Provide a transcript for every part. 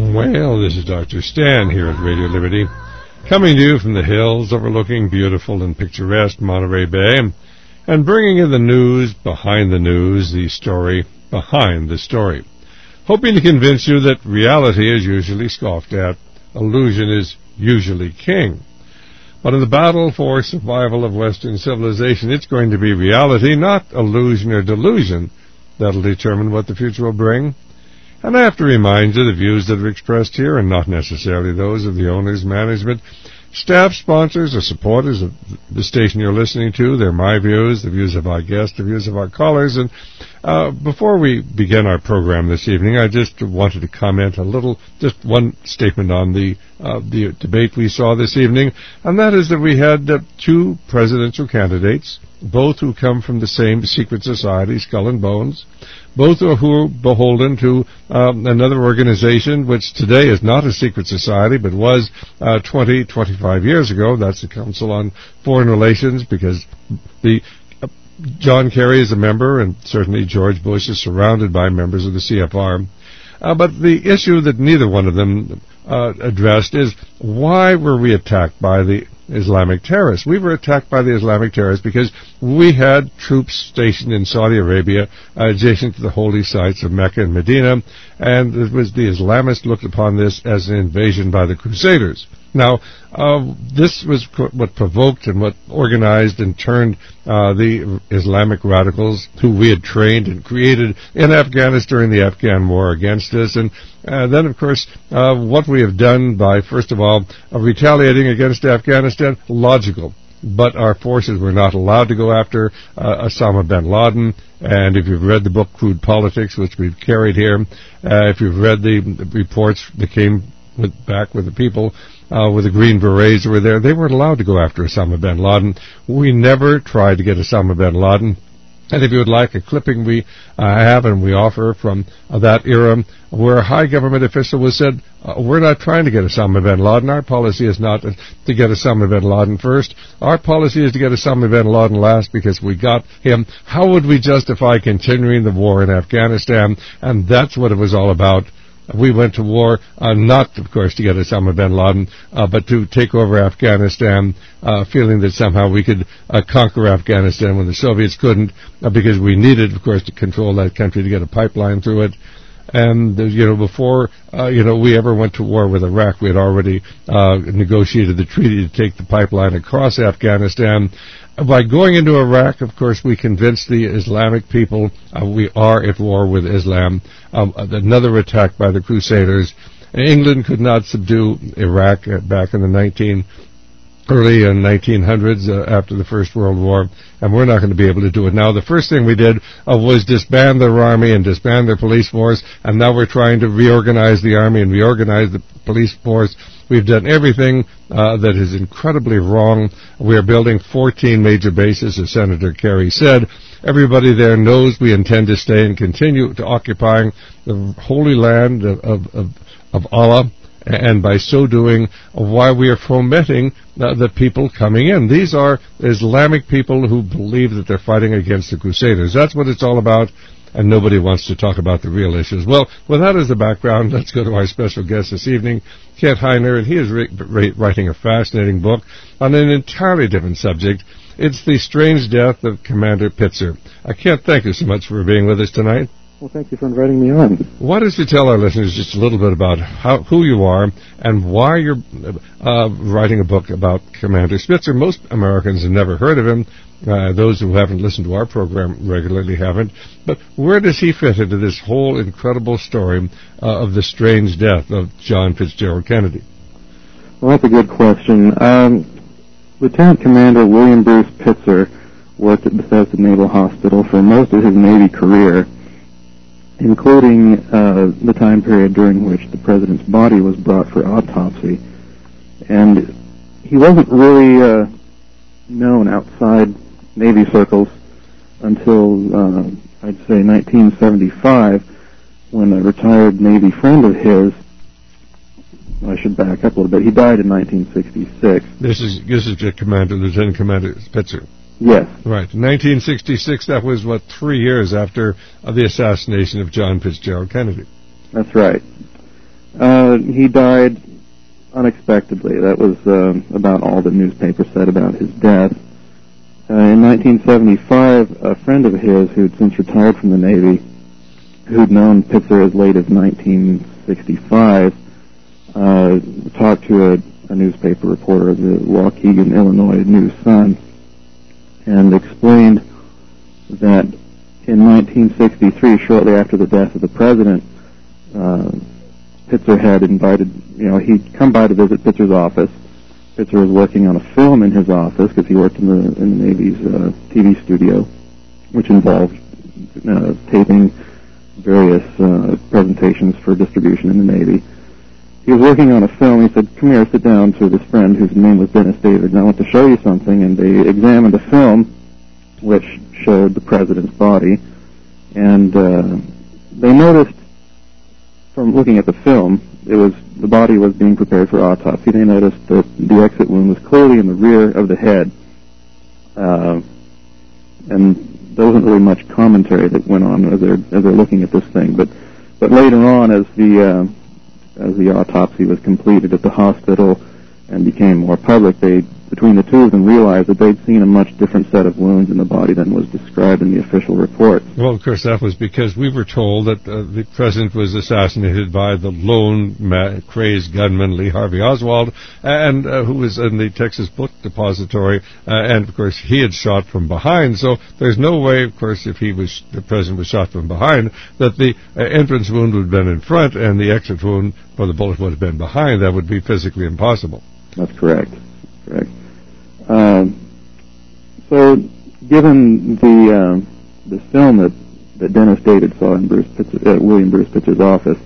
Well, this is Dr. Stan here at Radio Liberty, coming to you from the hills overlooking beautiful and picturesque Monterey Bay, and bringing you the news behind the news, the story behind the story, hoping to convince you that reality is usually scoffed at, illusion is usually king. But in the battle for survival of Western civilization, it's going to be reality, not illusion or delusion, that'll determine what the future will bring. And I have to remind you, the views that are expressed here are not necessarily those of the owners, management, staff, sponsors, or supporters of the station you're listening to. They're my views, the views of our guests, the views of our callers. And before we begin our program this evening, I just wanted to comment a little, just one statement on the debate we saw this evening, and that is that we had two presidential candidates, both who come from the same secret society, Skull and Bones, both who are beholden to another organization which today is not a secret society but was 25 years ago. That's the Council on Foreign Relations, because John Kerry is a member, and certainly George Bush is surrounded by members of the CFR. But the issue that neither one of them addressed is, why were we attacked by the Islamic terrorists? We were attacked by the Islamic terrorists because we had troops stationed in Saudi Arabia adjacent to the holy sites of Mecca and Medina, and it was the Islamists looked upon this as an invasion by the Crusaders. Now, this was what provoked and what organized and turned the Islamic radicals, who we had trained and created in Afghanistan during the Afghan war, against us. And then, of course, what we have done by, first of all, retaliating against Afghanistan, logical. But our forces were not allowed to go after Osama bin Laden. And if you've read the book Crude Politics, which we've carried here, if you've read the reports that came back with the people with the Green Berets who were there, they weren't allowed to go after Osama bin Laden. We never tried to get Osama bin Laden. And if you would like a clipping we have and we offer from that era, where a high government official was said, we're not trying to get Osama bin Laden. Our policy is not to get Osama bin Laden first. Our policy is to get Osama bin Laden last, because we got him. How would we justify continuing the war in Afghanistan? And that's what it was all about. We went to war, not, of course, to get Osama bin Laden, but to take over Afghanistan, feeling that somehow we could conquer Afghanistan when the Soviets couldn't, because we needed, of course, to control that country to get a pipeline through it. And, before, we ever went to war with Iraq, we had already negotiated the treaty to take the pipeline across Afghanistan. By going into Iraq, of course, we convinced the Islamic people we are at war with Islam. Another attack by the Crusaders. England could not subdue Iraq back in the early 1900s after the First World War, and we're not going to be able to do it now. The first thing we did was disband their army and disband their police force, and now we're trying to reorganize the army and reorganize the police force. We've done everything that is incredibly wrong. We are building 14 major bases, as Senator Kerry said. Everybody there knows we intend to stay and continue to occupying the holy land of Allah, and by so doing, why we are fomenting the people coming in. These are Islamic people who believe that they're fighting against the Crusaders. That's what it's all about, and nobody wants to talk about the real issues. Well, with that as the background, let's go to our special guest this evening, Kent Heiner, and he is writing a fascinating book on an entirely different subject. It's The Strange Death of Commander Pitzer. Kent, thank you so much for being with us tonight. Well, thank you for inviting me on. Why don't you tell our listeners just a little bit about who you are and why you're writing a book about Commander Pitzer? Most Americans have never heard of him. Those who haven't listened to our program regularly haven't. But where does he fit into this whole incredible story of the strange death of John Fitzgerald Kennedy? Well, that's a good question. Lieutenant Commander William Bruce Pitzer worked at Bethesda Naval Hospital for most of his Navy career, including the time period during which the President's body was brought for autopsy. And he wasn't really known outside Navy circles until, I'd say, 1975, when a retired Navy friend of his, I should back up a little bit, he died in 1966. This is Lieutenant Commander Pitzer. Yes. Right. In 1966, that was, 3 years after the assassination of John Fitzgerald Kennedy. That's right. He died unexpectedly. That was about all the newspaper said about his death. In 1975, a friend of his who'd since retired from the Navy, who'd known Pitzer as late as 1965, talked to a newspaper reporter of the Waukegan, Illinois News-Sun, and explained that in 1963, shortly after the death of the president, Pitzer had invited, he'd come by to visit Pitzer's office. Pitzer was working on a film in his office because he worked in the Navy's TV studio, which involved taping various presentations for distribution in the Navy. He was working on a film. He said, "Come here, sit down," to this friend whose name was Dennis David, "and I want to show you something." And they examined a film which showed the president's body, and they noticed from looking at the film, the body was being prepared for autopsy. They noticed that the exit wound was clearly in the rear of the head, and there wasn't really much commentary that went on as they're looking at this thing. But later on, as the autopsy was completed at the hospital and became more public, between the two of them realized that they'd seen a much different set of wounds in the body than was described in the official report. Well, of course, that was because we were told that the president was assassinated by the lone crazed gunman Lee Harvey Oswald, and who was in the Texas Book Depository, and of course he had shot from behind. So there's no way, of course, if the president was shot from behind, that the entrance wound would have been in front and the exit wound or the bullet would have been behind. That would be physically impossible. That's correct. So, given the film that Dennis David saw in William Bruce Pitzer's office,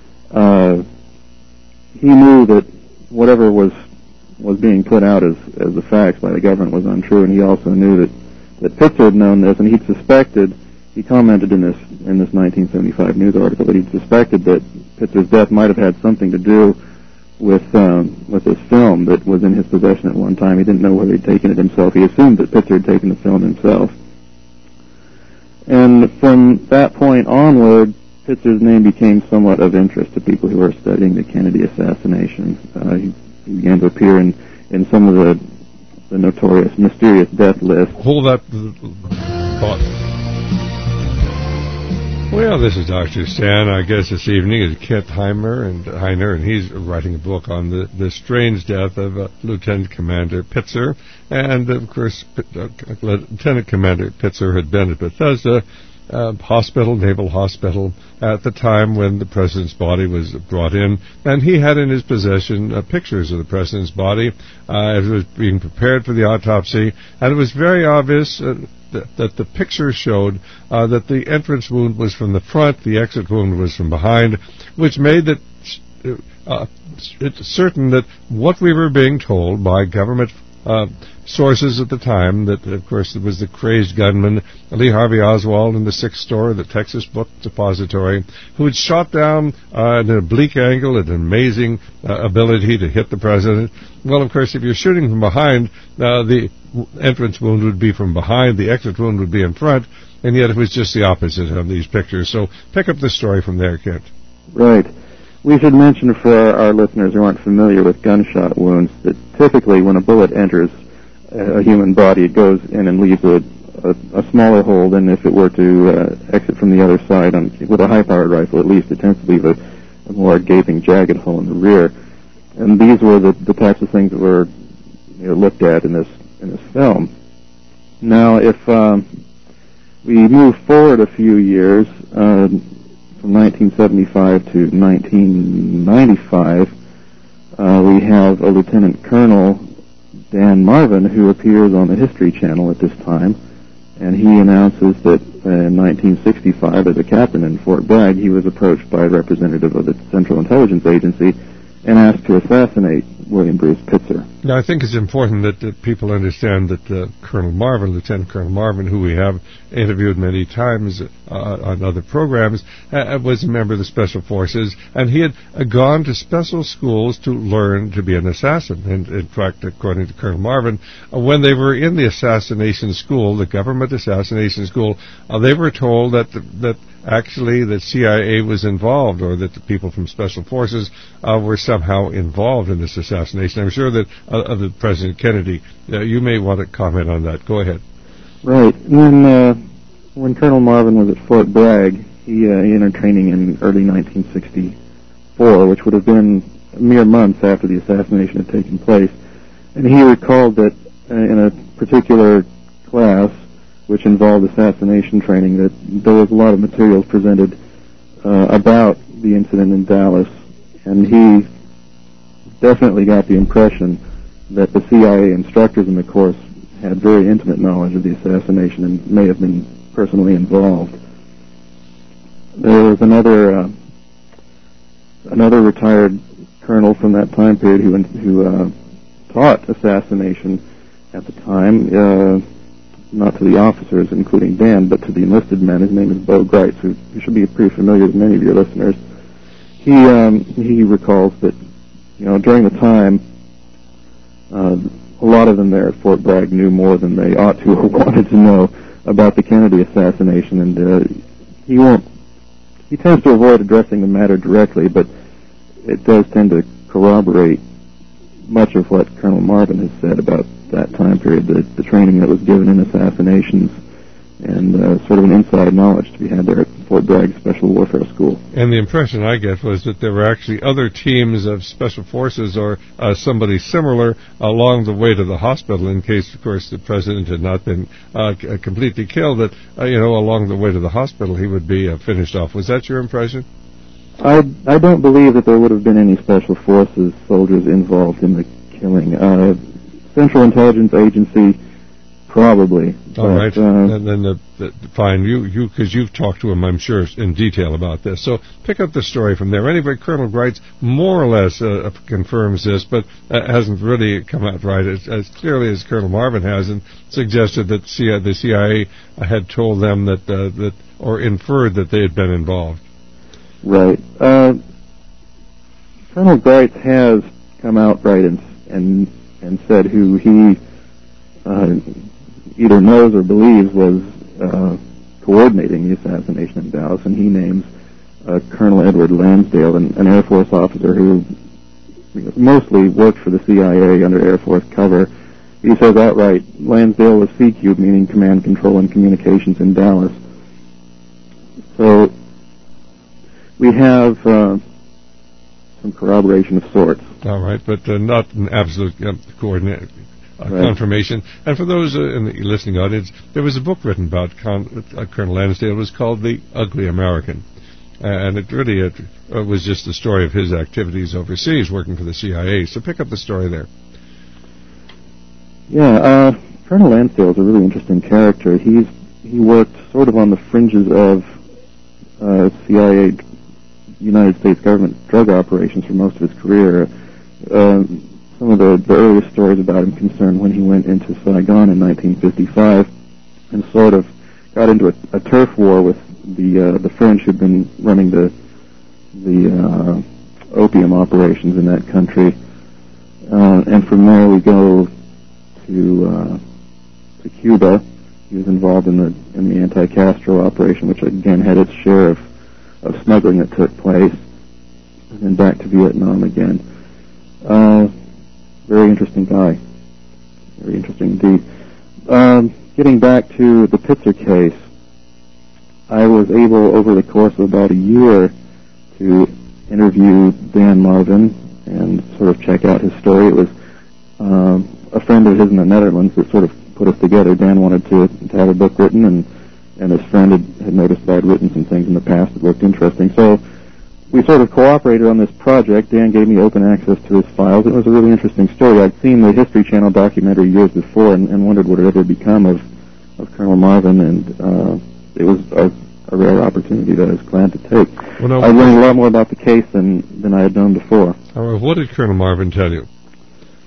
he knew that whatever was being put out as the facts by the government was untrue, and he also knew that Pitzer had known this, and he'd suspected. He commented in this 1975 news article that he'd suspected that Pitzer's death might have had something to do with this film that was in his possession at one time. He didn't know whether he'd taken it himself. He assumed that Pitzer had taken the film himself. And from that point onward, Pitzer's name became somewhat of interest to people who were studying the Kennedy assassination. He began to appear in some of the notorious mysterious death lists. Hold that thought. Well, this is Dr. Stan. Our guest this evening is Kent Heiner, and he's writing a book on the strange death of Lieutenant Commander Pitzer. And, of course, Lieutenant Commander Pitzer had been at Bethesda Naval Hospital, at the time when the president's body was brought in. And he had in his possession pictures of the president's body as it was being prepared for the autopsy. And it was very obvious that the picture showed that the entrance wound was from the front, the exit wound was from behind, which made it certain that what we were being told by government sources at the time, that of course it was the crazed gunman Lee Harvey Oswald in the 6th store, the Texas Book Depository, who had shot down at an oblique angle, an amazing ability to hit the president. Well, of course, if you're shooting from behind, the entrance wound would be from behind, the exit wound would be in front, and yet it was just the opposite on these pictures. So pick up the story from there, Kent. Right. We should mention for our listeners who aren't familiar with gunshot wounds that typically when a bullet enters a human body, it goes in and leaves a smaller hole than if it were to exit from the other side. With a high-powered rifle, at least, it tends to leave a more gaping, jagged hole in the rear. And these were the types of things that were looked at in this film. Now, if we move forward a few years, from 1975 to 1995, we have a Lieutenant Colonel, Dan Marvin, who appears on the History Channel at this time, and he announces that in 1965, as a captain in Fort Bragg, he was approached by a representative of the Central Intelligence Agency and asked to assassinate William Bruce Pitzer. Now, I think it's important that people understand that Colonel Marvin, Lieutenant Colonel Marvin, who we have interviewed many times on other programs, was a member of the Special Forces, and he had gone to special schools to learn to be an assassin. And in fact, according to Colonel Marvin, when they were in the assassination school, the government assassination school, they were told that actually the CIA was involved, or that the people from Special Forces were somehow involved in this assassination. I'm sure that of President Kennedy, you may want to comment on that. Go ahead. Right. When Colonel Marvin was at Fort Bragg, he entered training in early 1964, which would have been mere months after the assassination had taken place. And he recalled that in a particular class, which involved assassination training, that there was a lot of materials presented about the incident in Dallas, and he definitely got the impression that the CIA instructors in the course had very intimate knowledge of the assassination and may have been personally involved. There was another retired colonel from that time period who taught assassination at the time, not to the officers, including Dan, but to the enlisted men. His name is Bo Greitz, who should be pretty familiar with many of your listeners. He recalls that, during the time, a lot of them there at Fort Bragg knew more than they ought to or wanted to know about the Kennedy assassination, and he tends to avoid addressing the matter directly, but it does tend to corroborate much of what Colonel Marvin has said about that time period, the training that was given in assassinations, and sort of an inside knowledge to be had there at Fort Bragg Special Warfare School. And the impression I get was that there were actually other teams of Special Forces or somebody similar along the way to the hospital, in case, of course, the president had not been completely killed, that, along the way to the hospital he would be finished off. Was that your impression? I don't believe that there would have been any Special Forces soldiers involved in the killing. Central Intelligence Agency, probably. All right. And then, fine, because you've talked to him, I'm sure, in detail about this. So pick up the story from there. Anyway, Colonel Greitz more or less confirms this, but hasn't really come out right as clearly as Colonel Marvin has, and suggested that the CIA had told them that or inferred that they had been involved. Right. Colonel Greitz has come out right and said who he either knows or believes was coordinating the assassination in Dallas, and he names Colonel Edward Lansdale, an Air Force officer who mostly worked for the CIA under Air Force cover. He says outright, Lansdale was CQ, meaning Command, Control, and Communications in Dallas. So we have some corroboration of sorts. All right, but not an absolute confirmation. And for those in the listening audience, there was a book written about Colonel Lansdale. It was called The Ugly American. And it really was just the story of his activities overseas working for the CIA. So pick up the story there. Yeah, Colonel Lansdale is a really interesting character. He worked sort of on the fringes of CIA, United States government drug operations for most of his career. Some of the earliest stories about him concern when he went into Saigon in 1955 and sort of got into a turf war with the French who'd been running the opium operations in that country. And from there we go to Cuba. He was involved in the anti-Castro operation, which again had its share of smuggling that took place, and then back to Vietnam again. Very interesting guy. Very interesting indeed. Getting back to the Pitzer case, I was able, over the course of about a year, to interview Dan Marvin and sort of check out his story. It was a friend of his in the Netherlands that sort of put us together. Dan wanted to have a book written, and his friend had noticed that I'd written some things in the past that looked interesting. So we sort of cooperated on this project. Dan gave me open access to his files. It was a really interesting story. I'd seen the History Channel documentary years before and wondered what had ever become of Colonel Marvin, and it was a rare opportunity that I was glad to take. Well, no, I learned a lot more about the case than I had known before. What did Colonel Marvin tell you?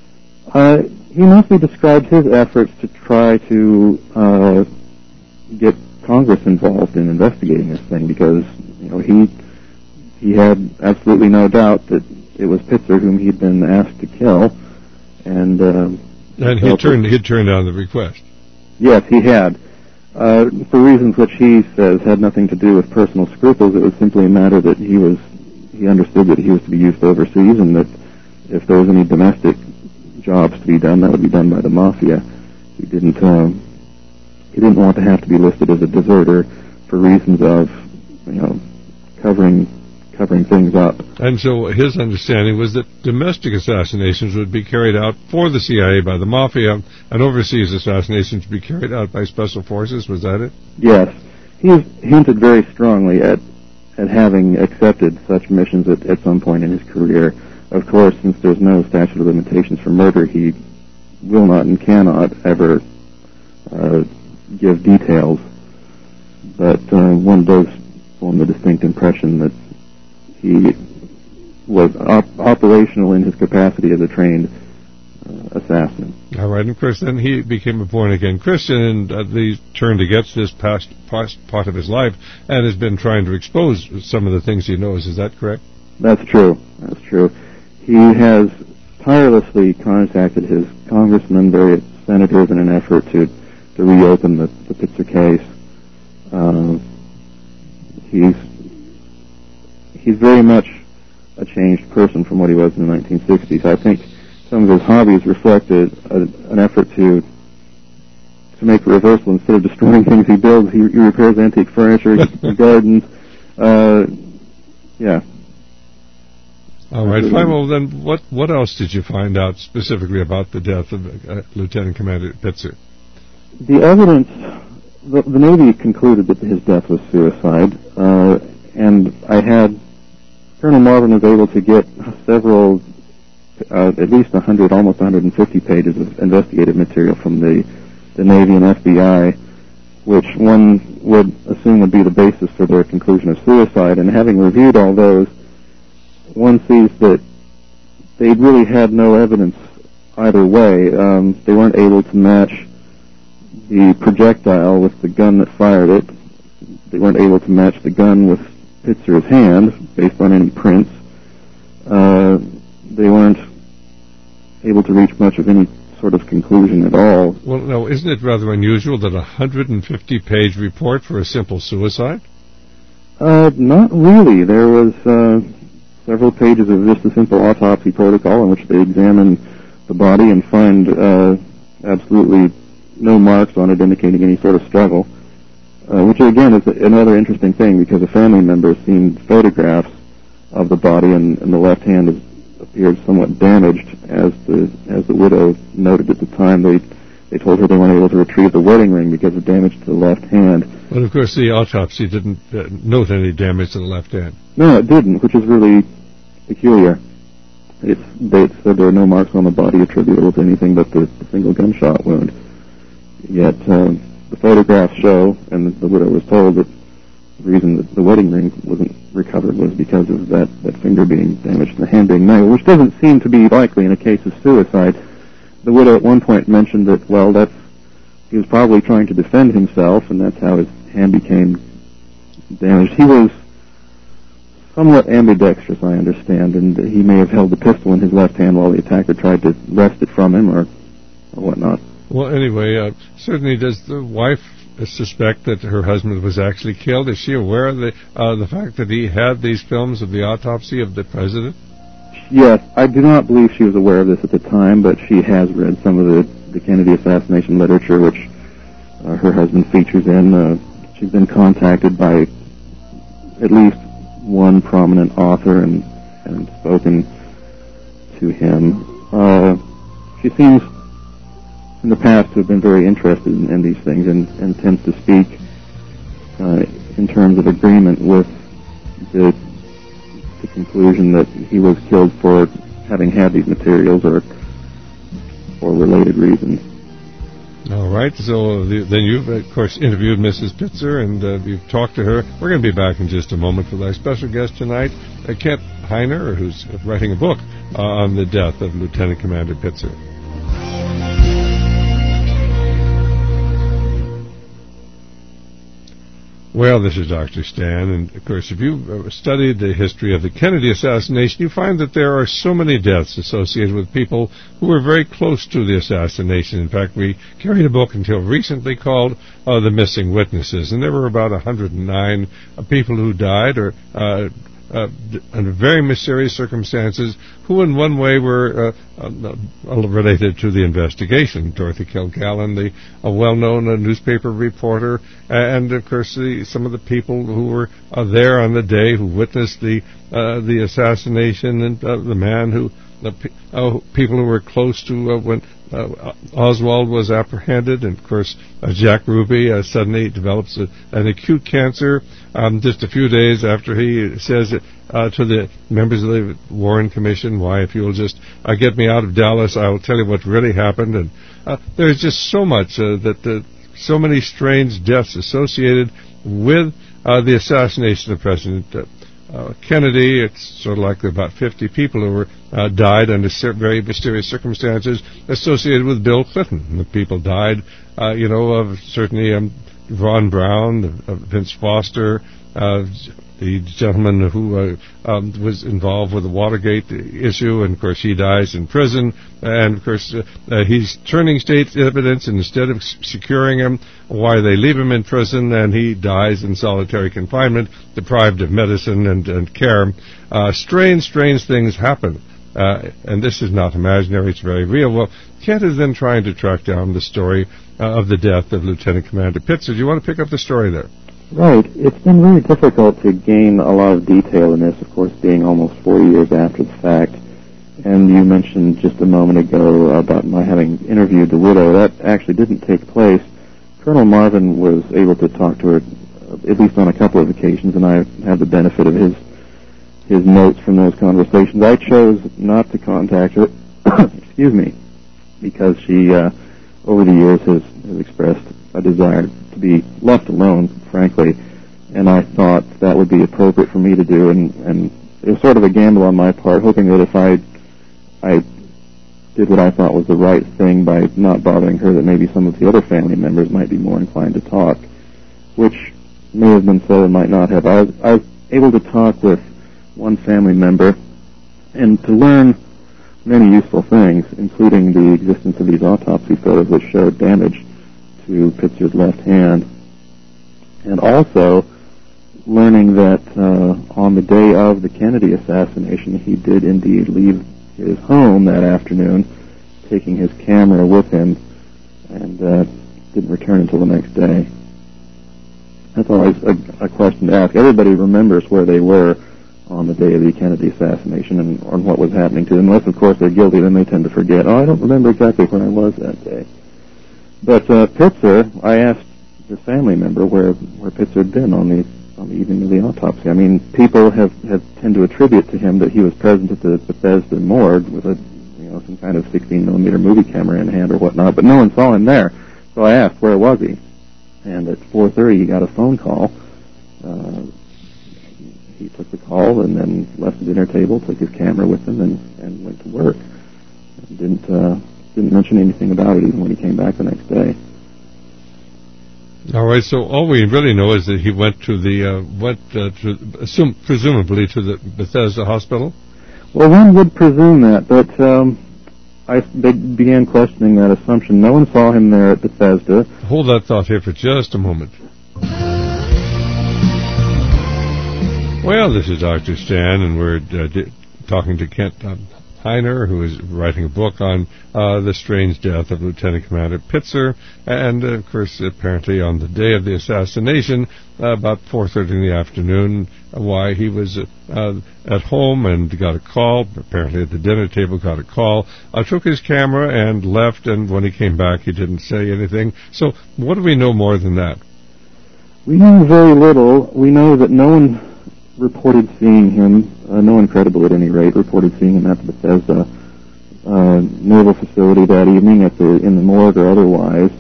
He mostly described his efforts to try to get Congress involved in investigating this thing, because he had absolutely no doubt that it was Pitzer whom he'd been asked to kill, and he turned down the request. Yes, he had. For reasons which he says had nothing to do with personal scruples. It was simply a matter that he understood that he was to be used overseas, and that if there was any domestic jobs to be done, that would be done by the mafia. He didn't want to have to be listed as a deserter for reasons of covering things up. And so his understanding was that domestic assassinations would be carried out for the CIA by the mafia, and overseas assassinations would be carried out by special forces. Was that it? Yes. He's hinted very strongly at having accepted such missions at some point in his career. Of course, since there's no statute of limitations for murder, he will not and cannot ever give details. But one does form the distinct impression that he was operational in his capacity as a trained assassin. All right, and of course then he became a born-again Christian, and he turned against this past part of his life and has been trying to expose some of the things he knows. Is that correct? That's true. That's true. He has tirelessly contacted his congressmen, various senators, in an effort to reopen the Pitzer case. He's very much a changed person from what he was in the 1960s. I think some of his hobbies reflected an effort to make a reversal. Instead of destroying things he builds, he repairs antique furniture, he gardens. Yeah. All right, fine. Well, then, what else did you find out specifically about the death of Lieutenant Commander Pitzer? The evidence, the Navy concluded that his death was suicide, and Colonel Marvin was able to get several, at least 100, almost 150 pages of investigative material from the Navy and FBI, which one would assume would be the basis for their conclusion of suicide. And having reviewed all those, one sees that they really had no evidence either way. They weren't able to match the projectile with the gun that fired it. They weren't able to match the gun with Pitzer's hand based on any prints. They weren't able to reach much of any sort of conclusion at all. Well, now, isn't it rather unusual that a 150-page report for a simple suicide? Not really. There was several pages of just a simple autopsy protocol in which they examine the body and find absolutely no marks on it indicating any sort of struggle, which again is another interesting thing, because a family member has seen photographs of the body, and the left hand appeared somewhat damaged, as the widow noted at the time. They told her they weren't able to retrieve the wedding ring because of damage to the left hand. But of course the autopsy didn't note any damage to the left hand. No, it didn't, which is really peculiar. They said there are no marks on the body attributable to anything but the single gunshot wound. Yet the photographs show, and the widow was told, that the reason that the wedding ring wasn't recovered was because of that finger being damaged and the hand being mangled, which doesn't seem to be likely in a case of suicide. The widow at one point mentioned that, he was probably trying to defend himself, and that's how his hand became damaged. He was somewhat ambidextrous, I understand, and he may have held the pistol in his left hand while the attacker tried to wrest it from him or whatnot. Well, anyway, certainly does the wife suspect that her husband was actually killed? Is she aware of the fact that he had these films of the autopsy of the president? Yes, I do not believe she was aware of this at the time, but she has read some of the Kennedy assassination literature, which her husband features in. She's been contacted by at least one prominent author and spoken to him. She seems in the past to have been very interested in these things and tends to speak in terms of agreement with the conclusion that he was killed for having had these materials or for related reasons. All right, so then you've, of course, interviewed Mrs. Pitzer, and you've talked to her. We're going to be back in just a moment with our special guest tonight, Kent Heiner, who's writing a book on the death of Lieutenant Commander Pitzer. Well, this is Dr. Stan, and of course, if you've studied the history of the Kennedy assassination, you find that there are so many deaths associated with people who were very close to the assassination. In fact, we carried a book until recently called The Missing Witnesses, and there were about 109 people who died or under very mysterious circumstances, who in one way were related to the investigation. Dorothy Kilgallen, the well-known newspaper reporter, and of course some of the people who were there on the day who witnessed the assassination, and the man who people who were close to when Oswald was apprehended, and of course Jack Ruby suddenly develops an acute cancer just a few days after he says to the members of the Warren Commission, "Why, if you'll just get me out of Dallas, I'll tell you what really happened." And there's just so much so many strange deaths associated with the assassination of President Kennedy. It's sort of like about 50 people who were died under very mysterious circumstances associated with Bill Clinton. And the people died, of certainly Ron Brown, Vince Foster, the gentleman who was involved with the Watergate issue, and of course he dies in prison, and of course he's turning state evidence, and instead of securing him, why they leave him in prison, and he dies in solitary confinement, deprived of medicine and care. Strange things happen, and this is not imaginary, it's very real. Well, Kent is then trying to track down the story of the death of Lieutenant Commander Pitzer. Do you want to pick up the story there? Right. It's been very difficult to gain a lot of detail in this, of course, being almost 40 years after the fact. And you mentioned just a moment ago about my having interviewed the widow. That actually didn't take place. Colonel Marvin was able to talk to her at least on a couple of occasions, and I had the benefit of his notes from those conversations. I chose not to contact her, excuse me, because she, over the years, has expressed a desire to be left alone, frankly, and I thought that would be appropriate for me to do, and it was sort of a gamble on my part, hoping that if I did what I thought was the right thing by not bothering her, that maybe some of the other family members might be more inclined to talk, which may have been so and might not have. I was able to talk with one family member and to learn many useful things, including the existence of these autopsy photos which showed damage to Pitzer's left hand, and also learning that on the day of the Kennedy assassination, he did indeed leave his home that afternoon, taking his camera with him, and didn't return until the next day. That's always a question to ask. Everybody remembers where they were on the day of the Kennedy assassination and on what was happening to them. Unless, of course, they're guilty, then they tend to forget, I don't remember exactly where I was that day. But Pitzer, I asked the family member where Pitzer had been on the evening of the autopsy. I mean, people have tend to attribute to him that he was present at the Bethesda morgue with some kind of 16-millimeter movie camera in hand or whatnot, but no one saw him there. So I asked, where was he? And at 4:30, he got a phone call. He took the call and then left the dinner table, took his camera with him, and went to work. Didn't mention anything about it even when he came back the next day. All right, so all we really know is that he went to presumably to the Bethesda hospital? Well, one would presume that, but they began questioning that assumption. No one saw him there at Bethesda. Hold that thought here for just a moment. Well, this is Dr. Stan, and we're talking to Kent Heiner, who is writing a book on the strange death of Lieutenant Commander Pitzer, and of course, apparently on the day of the assassination, about 4:30 in the afternoon, why he was at home and got a call, apparently at the dinner table got a call, took his camera and left, and when he came back, he didn't say anything. So what do we know more than that? We know very little. We know that no one reported seeing him, no one credible at any rate, reported seeing him at the Bethesda naval facility that evening in the morgue or otherwise.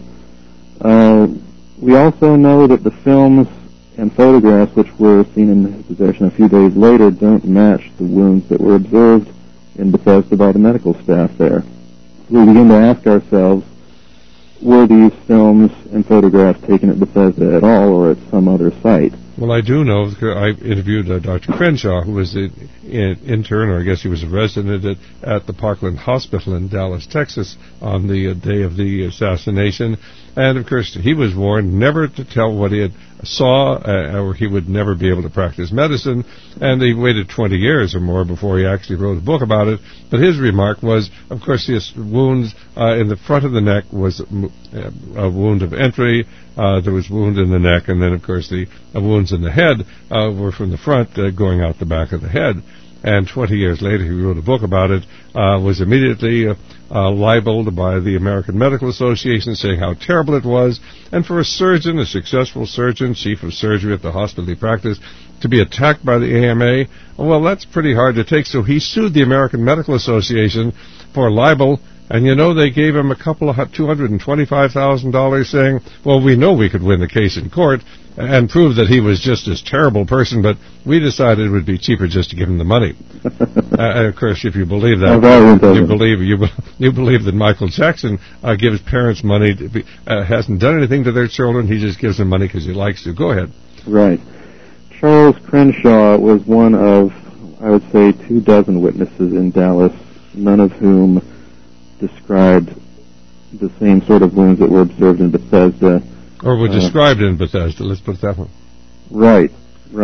We also know that the films and photographs which were seen in his possession a few days later don't match the wounds that were observed in Bethesda by the medical staff there. So we begin to ask ourselves, were these films and photographs taken at Bethesda at all, or at some other site? Well, I do know. I interviewed Dr. Crenshaw, who was an intern, or I guess he was a resident at the Parkland Hospital in Dallas, Texas, on the day of the assassination. And, of course, he was warned never to tell what he had saw, or he would never be able to practice medicine. And he waited 20 years or more before he actually wrote a book about it. But his remark was, of course, his wounds in the front of the neck was a wound of entry. There was wound in the neck, and then, of course, the wounds in the head were from the front going out the back of the head. And 20 years later, he wrote a book about it, was immediately libeled by the American Medical Association, saying how terrible it was. And for a surgeon, a successful surgeon, chief of surgery at the hospital he practiced, to be attacked by the AMA, well, that's pretty hard to take. So he sued the American Medical Association for libel. And, you know, they gave him a couple of $225,000 saying, well, we know we could win the case in court and prove that he was just this terrible person, but we decided it would be cheaper just to give him the money. And, of course, if you believe that, you believe that Michael Jackson gives parents money, hasn't done anything to their children, he just gives them money because he likes to. Go ahead. Right. Charles Crenshaw was one of, I would say, 24 witnesses in Dallas, none of whom described the same sort of wounds that were observed in Bethesda. Or were described in Bethesda, let's put it that way. Right.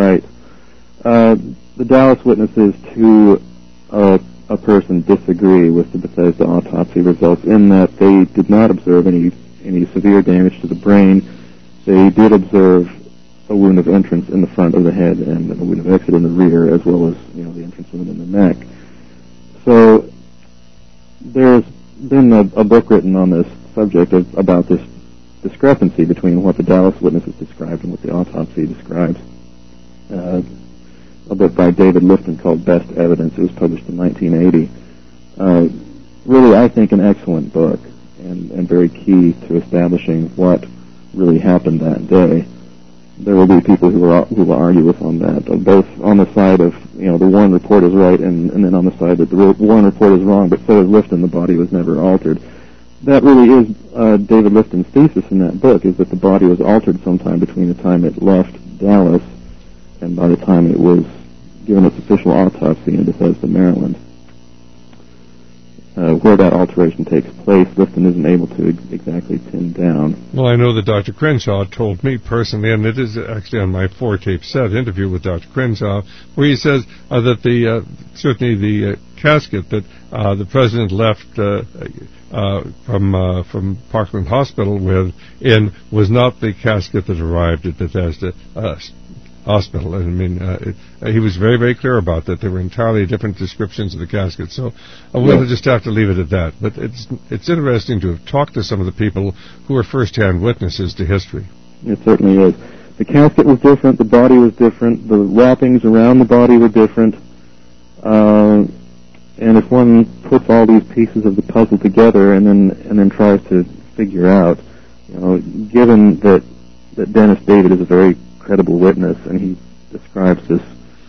The Dallas witnesses to a person disagree with the Bethesda autopsy results in that they did not observe any severe damage to the brain. They did observe a wound of entrance in the front of the head and a wound of exit in the rear, as well as, the entrance wound in the neck. So there's been a book written on this subject about this discrepancy between what the Dallas witnesses described and what the autopsy describes. A book by David Lifton called Best Evidence. It was published in 1980. Really, I think, an excellent book and very key to establishing what really happened that day. There will be people who will argue with on that, both on the side of, the Warren report is right, and then on the side that the Warren report is wrong, but so is Lifton, the body was never altered. That really is David Lifton's thesis in that book, is that the body was altered sometime between the time it left Dallas and by the time it was given its official autopsy in Bethesda, Maryland. Where that alteration takes place, Lifton isn't able to exactly pin down. Well, I know that Dr. Crenshaw told me personally, and it is actually on my 4-tape set interview with Dr. Crenshaw, where he says that certainly the casket that the president left from Parkland Hospital was not the casket that arrived at Bethesda Hospital. I mean, he was very, very clear about that. There were entirely different descriptions of the casket. So we'll just have to leave it at that. But it's interesting to have talked to some of the people who are first-hand witnesses to history. It certainly is. The casket was different. The body was different. The wrappings around the body were different. And if one puts all these pieces of the puzzle together and then tries to figure out, given that Dennis David is a very credible witness, and he describes this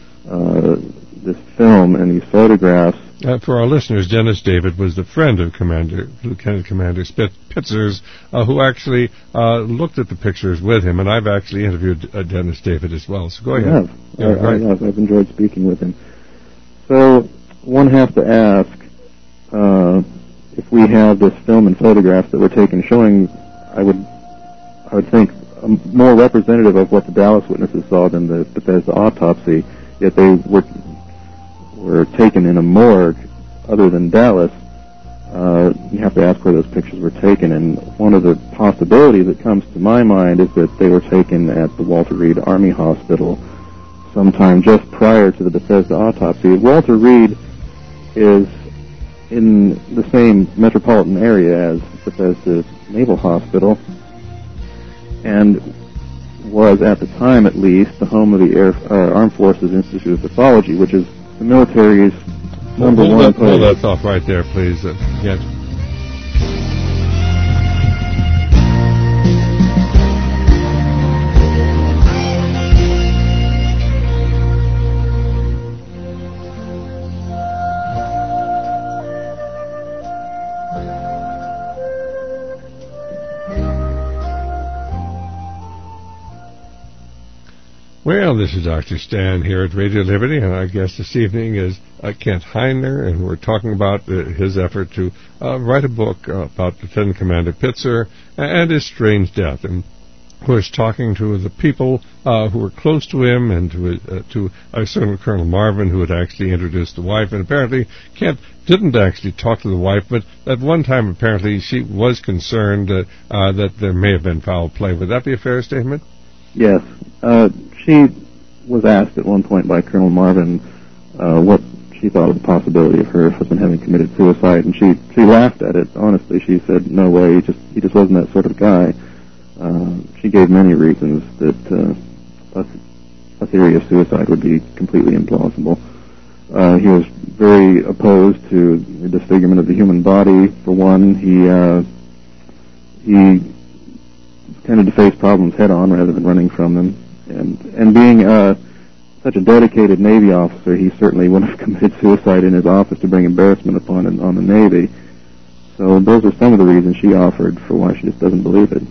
film and these photographs. For our listeners, Dennis David was the friend of Lieutenant Commander Pitzers, who actually looked at the pictures with him, and I've actually interviewed Dennis David as well. So go ahead. I have. I've enjoyed speaking with him. So one has to ask, if we have this film and photographs that were taken showing, I would think, more representative of what the Dallas witnesses saw than the Bethesda autopsy, yet they were taken in a morgue other than Dallas. You have to ask where those pictures were taken, and one of the possibilities that comes to my mind is that they were taken at the Walter Reed Army Hospital sometime just prior to the Bethesda autopsy. Walter Reed is in the same metropolitan area as Bethesda Naval Hospital, and was, at the time at least, the home of the Armed Forces Institute of Pathology, which is the military's number one place. Hold that thought right there, please. Again. Well, this is Dr. Stan here at Radio Liberty, and our guest this evening is Kent Heiner, and we're talking about his effort to write a book about Lieutenant Commander Pitzer and his strange death. And of course, talking to the people who were close to him and to certain Colonel Marvin, who had actually introduced the wife. And apparently, Kent didn't actually talk to the wife, but at one time, apparently, she was concerned that there may have been foul play. Would that be a fair statement? Yes. She was asked at one point by Colonel Marvin what she thought of the possibility of her husband having committed suicide, and she laughed at it. Honestly, she said, "No way, he just wasn't that sort of guy." She gave many reasons that a theory of suicide would be completely implausible. He was very opposed to the disfigurement of the human body. For one, he tended to face problems head-on rather than running from them. And being such a dedicated Navy officer, he certainly wouldn't have committed suicide in his office to bring embarrassment upon the Navy. So those are some of the reasons she offered for why she just doesn't believe it.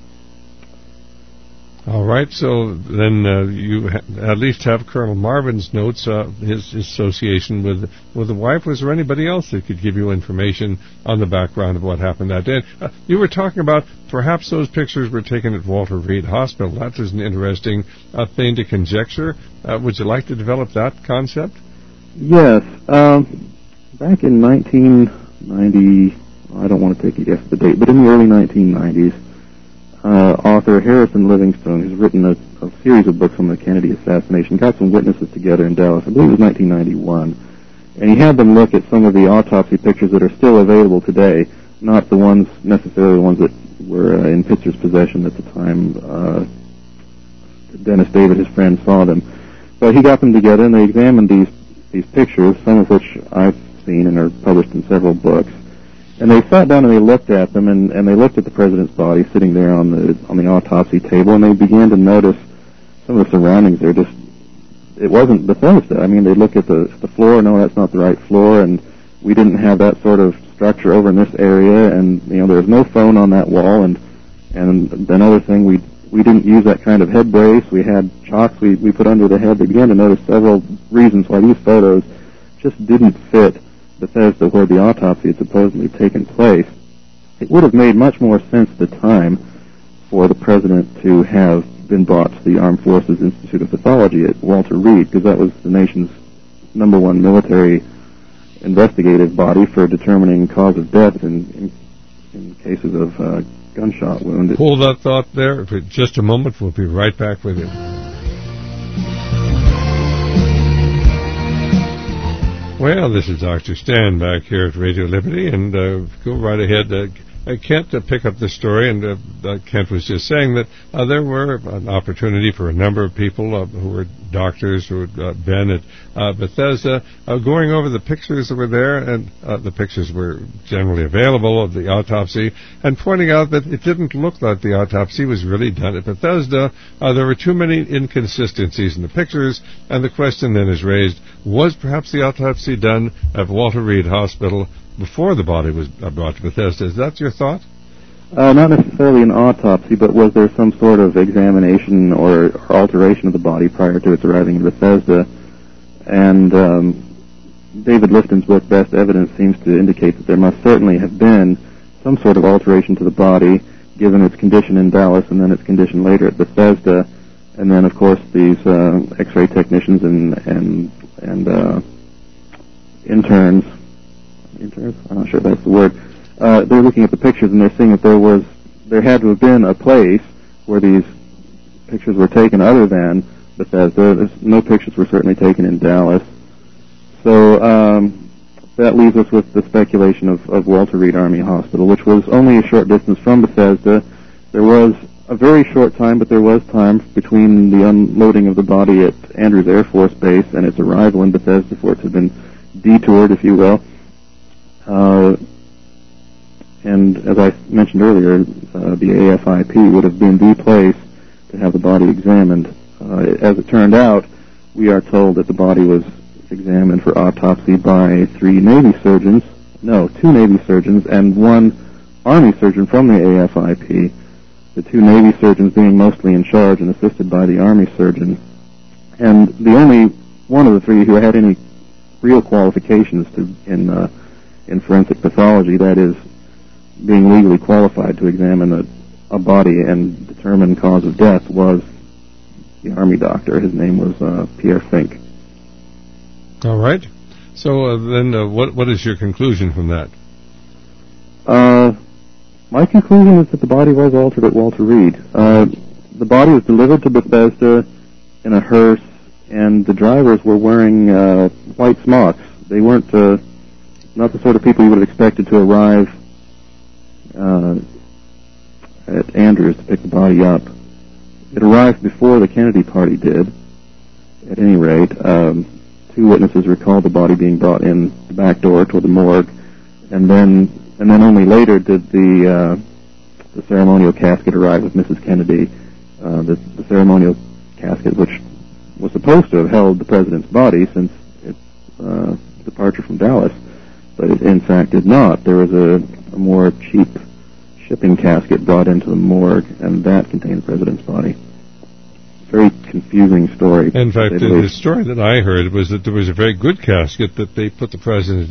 All right, so then you at least have Colonel Marvin's notes, his association with the wife. Was there anybody else that could give you information on the background of what happened that day? You were talking about perhaps those pictures were taken at Walter Reed Hospital. That is an interesting thing to conjecture. Would you like to develop that concept? Yes. Back in 1990, I don't want to take a guess at the date, but in the early 1990s, author Harrison Livingstone, who's written a series of books on the Kennedy assassination, got some witnesses together in Dallas. I believe it was 1991. And he had them look at some of the autopsy pictures that are still available today, not the ones necessarily the ones that were in Pitzer's possession at the time Dennis David, his friend, saw them. But he got them together, and they examined these pictures, some of which I've seen and are published in several books. And they sat down and they looked at them, and they looked at the president's body sitting there on the autopsy table, and they began to notice some of the surroundings there. It wasn't Bethesda. I mean, they look at the floor. No, that's not the right floor, and we didn't have that sort of structure over in this area, and there was no phone on that wall, and another thing, we didn't use that kind of head brace. We had chocks we put under the head. They began to notice several reasons why these photos just didn't fit Bethesda, where the autopsy had supposedly taken place. It would have made much more sense at the time for the president to have been brought to the Armed Forces Institute of Pathology at Walter Reed, because that was the nation's #1 military investigative body for determining cause of death in cases of gunshot wound. Hold that thought there for just a moment. We'll be right back with you. Well, this is Dr. Stan back here at Radio Liberty, and go right ahead. Kent, pick up the story, and Kent was just saying that there were an opportunity for a number of people who were doctors who had been at Bethesda going over the pictures that were there, and the pictures were generally available of the autopsy, and pointing out that it didn't look like the autopsy was really done at Bethesda. There were too many inconsistencies in the pictures, and the question then is raised, was perhaps the autopsy done at Walter Reed Hospital before the body was brought to Bethesda? Is that your thought? Not necessarily an autopsy, but was there some sort of examination or alteration of the body prior to its arriving in Bethesda? And David Lifton's book, Best Evidence, seems to indicate that there must certainly have been some sort of alteration to the body, given its condition in Dallas and then its condition later at Bethesda. And then, of course, these X-ray technicians and interns, I'm not sure if that's the word, they're looking at the pictures and they're seeing that there had to have been a place where these pictures were taken other than Bethesda. No pictures were certainly taken in Dallas. So that leaves us with the speculation of Walter Reed Army Hospital, which was only a short distance from Bethesda. There was a very short time, but there was time between the unloading of the body at Andrews Air Force Base and its arrival in Bethesda for it to have been detoured, if you will. And as I mentioned earlier, the AFIP would have been the place to have the body examined. As it turned out, we are told that the body was examined for autopsy by two Navy surgeons, and one Army surgeon from the AFIP, the two Navy surgeons being mostly in charge and assisted by the Army surgeon. And the only one of the three who had any real qualifications in forensic pathology, that is, being legally qualified to examine a body and determine cause of death, was the Army doctor. His name was Pierre Fink. All right. So then what is your conclusion from that? My conclusion is that the body was altered at Walter Reed. The body was delivered to Bethesda in a hearse, and the drivers were wearing white smocks. They weren't not the sort of people you would have expected to arrive at Andrews to pick the body up. It arrived before the Kennedy party did, at any rate. Two witnesses recalled the body being brought in the back door toward the morgue, and then only later did the ceremonial casket arrive with Mrs. Kennedy. The ceremonial casket, which was supposed to have held the president's body since its departure from Dallas, but it in fact did not. There was a more cheap shipping casket brought into the morgue, and that contained the president's body. Very confusing story. In fact, the story that I heard was that there was a very good casket that they put the president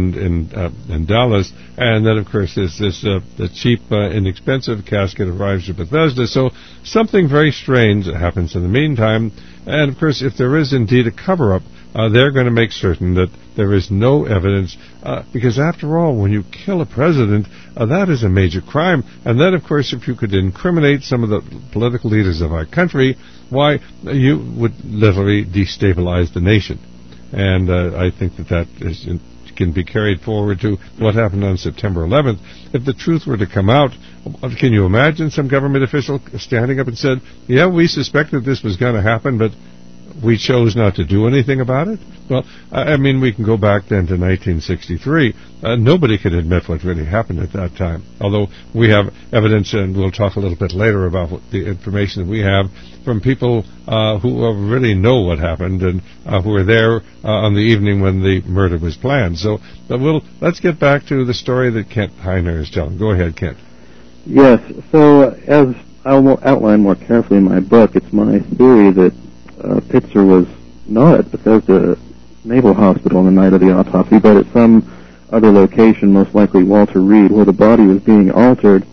in Dallas, and then, of course, there's this the cheap, inexpensive casket arrives at Bethesda. So something very strange happens in the meantime. And, of course, if there is indeed a cover-up, they're going to make certain that there is no evidence, because after all, when you kill a president, that is a major crime. And then, of course, if you could incriminate some of the political leaders of our country, why, you would literally destabilize the nation. And I think that can be carried forward to what happened on September 11th. If the truth were to come out, can you imagine some government official standing up and said, yeah, we suspected this was going to happen, but we chose not to do anything about it? Well, I mean, we can go back then to 1963. Nobody could admit what really happened at that time. Although we have evidence, and we'll talk a little bit later about the information that we have from people who really know what happened and who were there on the evening when the murder was planned. So let's get back to the story that Kent Heiner is telling. Go ahead, Kent. Yes. So as I'll outline more carefully in my book, it's my theory that Pitzer was not at Bethesda Naval Hospital on the night of the autopsy, but at some other location, most likely Walter Reed, where the body was being altered,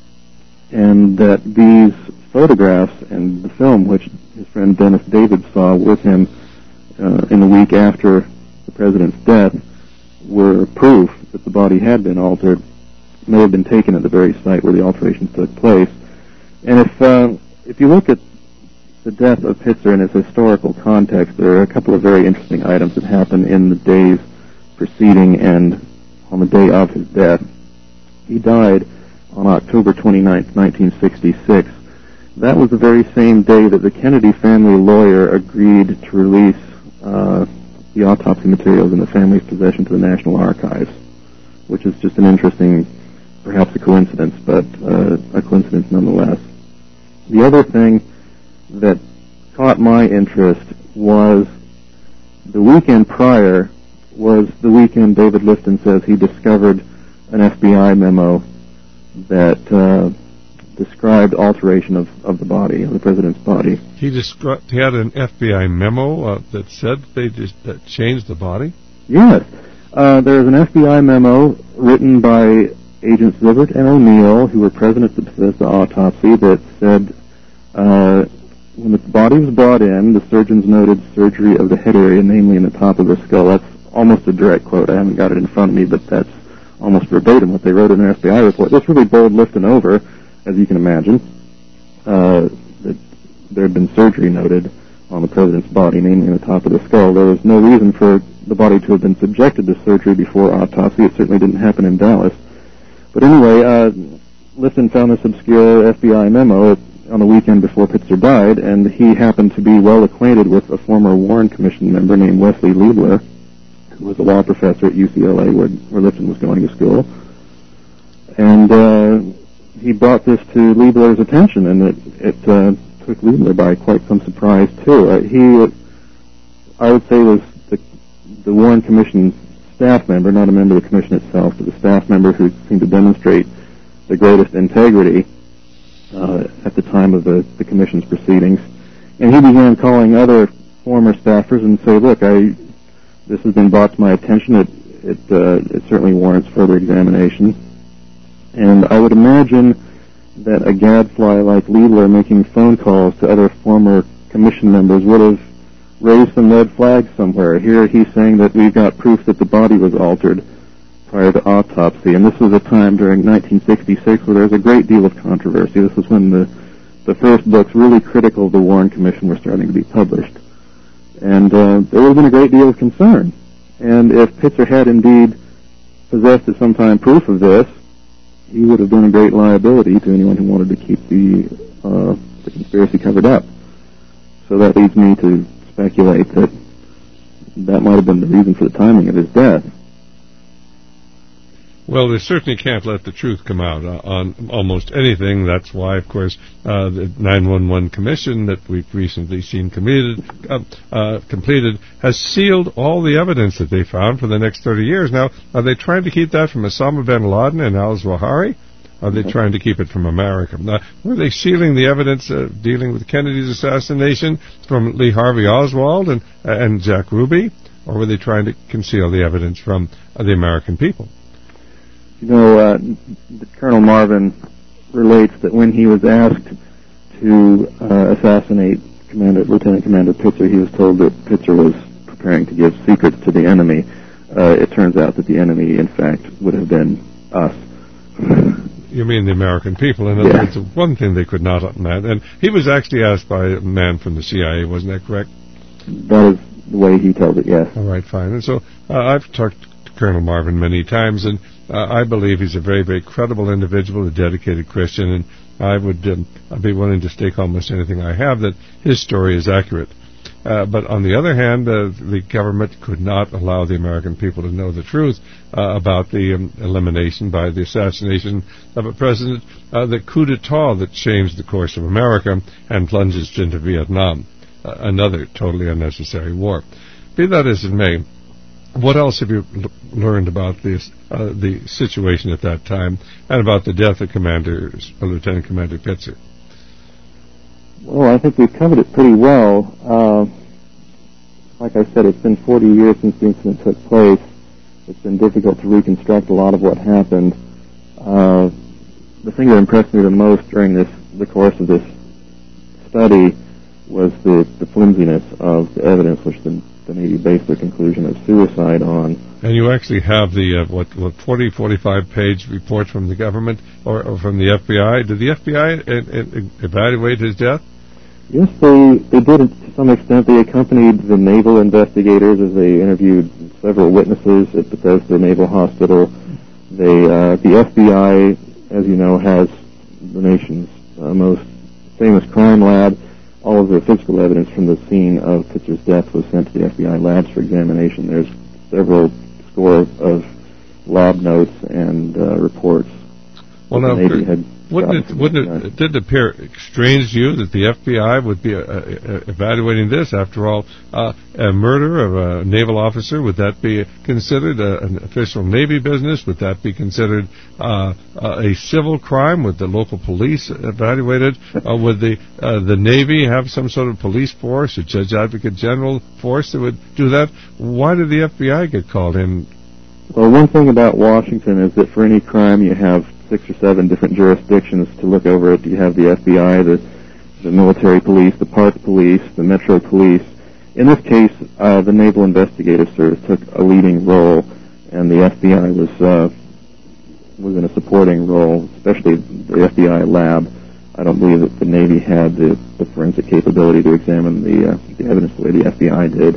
and that these photographs and the film, which his friend Dennis David saw with him in the week after the president's death, were proof that the body had been altered, may have been taken at the very site where the alterations took place. And if you look at the death of Pitzer in its historical context, there are a couple of very interesting items that happened in the days preceding and on the day of his death. He died on October 29th, 1966. That was the very same day that the Kennedy family lawyer agreed to release the autopsy materials in the family's possession to the National Archives, which is just an interesting, perhaps a coincidence, but a coincidence nonetheless. The other thing that caught my interest was the weekend prior was the weekend David Lifton says he discovered an FBI memo that described alteration of the body, of the president's body. He had an FBI memo that said that changed the body? Yes. There is an FBI memo written by Agents Zivert and O'Neill, who were present at the Bethesda autopsy, that said when the body was brought in, the surgeons noted surgery of the head area, namely in the top of the skull. That's almost a direct quote. I haven't got it in front of me, but that's almost verbatim what they wrote in their FBI report. This really bowled Lifton over, as you can imagine, that there had been surgery noted on the president's body, namely in the top of the skull. There was no reason for the body to have been subjected to surgery before autopsy. It certainly didn't happen in Dallas. But anyway, Lifton found this obscure FBI memo on the weekend before Pitzer died, and he happened to be well acquainted with a former Warren Commission member named Wesley Liebler, who was a law professor at UCLA where Lifton was going to school. And he brought this to Liebler's attention, and it took Liebler by quite some surprise, too. He, I would say, was the Warren Commission staff member, not a member of the commission itself, but the staff member who seemed to demonstrate the greatest integrity at the time of the commission's proceedings. And he began calling other former staffers and say, look, this has been brought to my attention. It certainly warrants further examination. And I would imagine that a gadfly like Liebler making phone calls to other former commission members would have raised some red flags somewhere. Here he's saying that we've got proof that the body was altered prior to autopsy, and this was a time during 1966 where there was a great deal of controversy. This was when the first books really critical of the Warren Commission were starting to be published. And there would have been a great deal of concern. And if Pitzer had indeed possessed at some time proof of this, he would have been a great liability to anyone who wanted to keep the conspiracy covered up. So that leads me to speculate that might have been the reason for the timing of his death. Well, they certainly can't let the truth come out on almost anything. That's why, of course, the 911 Commission that we've recently seen completed has sealed all the evidence that they found for the next 30 years. Now, are they trying to keep that from Osama bin Laden and al-Zawahiri? Are they trying to keep it from America? Now, were they sealing the evidence dealing with Kennedy's assassination from Lee Harvey Oswald and Jack Ruby? Or were they trying to conceal the evidence from the American people? You know, Colonel Marvin relates that when he was asked to assassinate Lieutenant Commander Pitzer, he was told that Pitzer was preparing to give secrets to the enemy. It turns out that the enemy, in fact, would have been us. You mean the American people? In other words, one thing they could not admit. And he was actually asked by a man from the CIA, wasn't that correct? That is the way he tells it, yes. All right, fine. And so I've talked to Colonel Marvin many times, and I believe he's a very, very credible individual, a dedicated Christian, and I would I'd be willing to stake almost anything I have that his story is accurate. But on the other hand, the government could not allow the American people to know the truth about the elimination by the assassination of a president, the coup d'etat that changed the course of America and plunged us into Vietnam, another totally unnecessary war. Be that as it may, what else have you learned about this, the situation at that time and about the death of Lieutenant Commander Pitzer? Well, I think we've covered it pretty well. Like I said, it's been 40 years since the incident took place. It's been difficult to reconstruct a lot of what happened. The thing that impressed me the most during the course of this study was the flimsiness of the evidence which the Navy based their conclusion of suicide on. And you actually have the 45-page report from the government or from the FBI. Did the FBI evaluate his death? Yes, they did to some extent. They accompanied the naval investigators as they interviewed several witnesses at Bethesda Naval Hospital. The FBI, as you know, has the nation's most famous crime lab. All of the physical evidence from the scene of Pitzer's death was sent to the FBI labs for examination. There's several score of lab notes and reports. Well, now, did it appear strange to you that the FBI would be evaluating this? After all, a murder of a naval officer, would that be considered an official Navy business? Would that be considered a civil crime? Would the local police evaluate it? Would the Navy have some sort of police force, a judge advocate general force that would do that? Why did the FBI get called in? Well, one thing about Washington is that for any crime you have 6 or 7 different jurisdictions to look over it. You have the FBI, the military police, the park police, the metro police. In this case, the Naval Investigative Service took a leading role, and the FBI was in a supporting role, especially the FBI lab. I don't believe that the Navy had the forensic capability to examine the evidence the way the FBI did.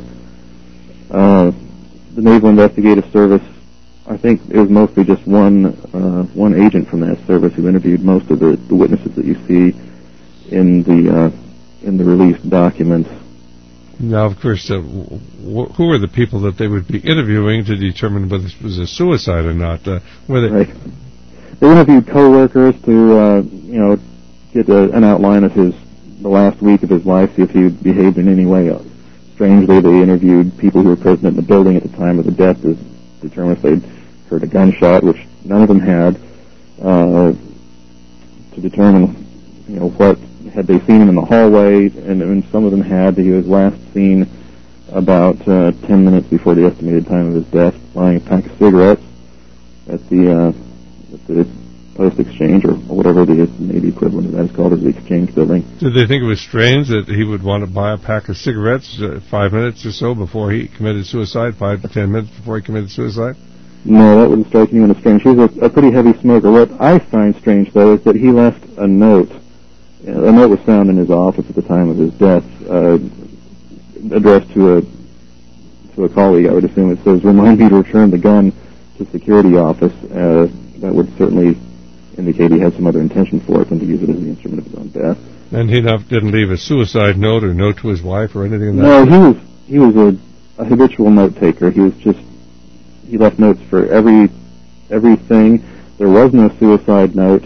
The Naval Investigative Service, I think it was mostly just one agent from that service who interviewed most of the witnesses that you see in the released documents. Now, of course, who are the people that they would be interviewing to determine whether this was a suicide or not? Right. They interviewed co-workers to get an outline of the last week of his life, see if he behaved in any way strangely. They interviewed people who were present in the building at the time of the death to determine if they'd heard a gunshot, which none of them had, to determine what had they seen him in the hallway, and some of them had. He was last seen about 10 minutes before the estimated time of his death, buying a pack of cigarettes at the Post Exchange, or whatever the Navy equivalent of that is called, as the Exchange building. Did they think it was strange that he would want to buy a pack of cigarettes 5 minutes or so before he committed suicide, 5 to 10 minutes before he committed suicide? No, that wouldn't strike anyone as strange. He was a pretty heavy smoker. What I find strange, though, is that he left a note. A note was found in his office at the time of his death, addressed to a colleague, I would assume. It says, "Remind me to return the gun to security office." That would certainly indicate he had some other intention for it than to use it as the instrument of his own death. And he didn't leave a suicide note or note to his wife or anything like that? No, he was a habitual note taker. He left notes for everything. There was no suicide note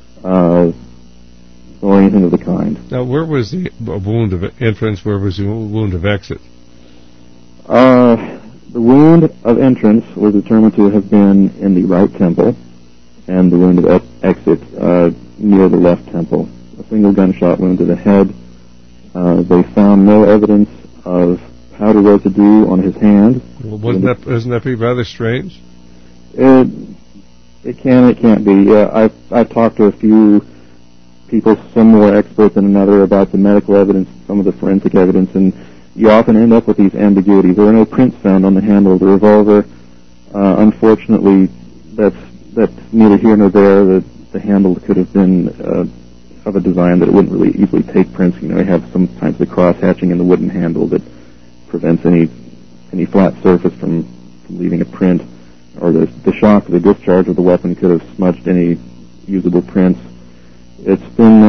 or anything of the kind. Now, where was the wound of entrance? Where was the wound of exit? The wound of entrance was determined to have been in the right temple, and the wound of exit near the left temple. A single gunshot wound to the head. They found no evidence of powder residue on his hand. Well, isn't that be rather strange? It can't be. Yeah, I've talked to a few people, some more expert than another, about the medical evidence, some of the forensic evidence, and you often end up with these ambiguities. There are no prints found on the handle of the revolver. Unfortunately, that's neither here nor there. The handle could have been of a design that it wouldn't really easily take prints. You have sometimes the cross-hatching in the wooden handle that prevents any flat surface from leaving a print, or the shock of the discharge of the weapon could have smudged any usable prints. It's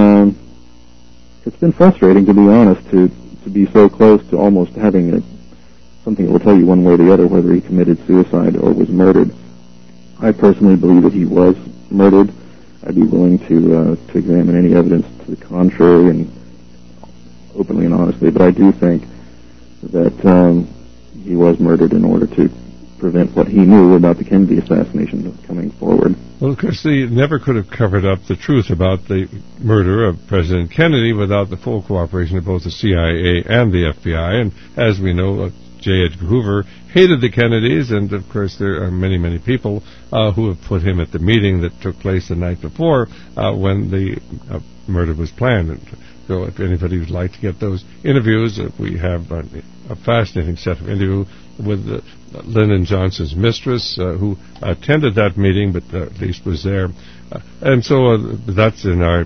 been frustrating, to be honest, to be so close to almost having something that will tell you one way or the other whether he committed suicide or was murdered. I personally believe that he was murdered. I'd be willing to examine any evidence to the contrary, and openly and honestly, but I do think that he was murdered in order to prevent what he knew about the Kennedy assassination coming forward. Well, of course, they never could have covered up the truth about the murder of President Kennedy without the full cooperation of both the CIA and the FBI. And as we know, J. Edgar Hoover hated the Kennedys, and of course there are many, many people who have put him at the meeting that took place the night before when the murder was planned. And so if anybody would like to get those interviews, we have a fascinating set of interviews with Lyndon Johnson's mistress, who attended that meeting, but at least was there. And so that's in our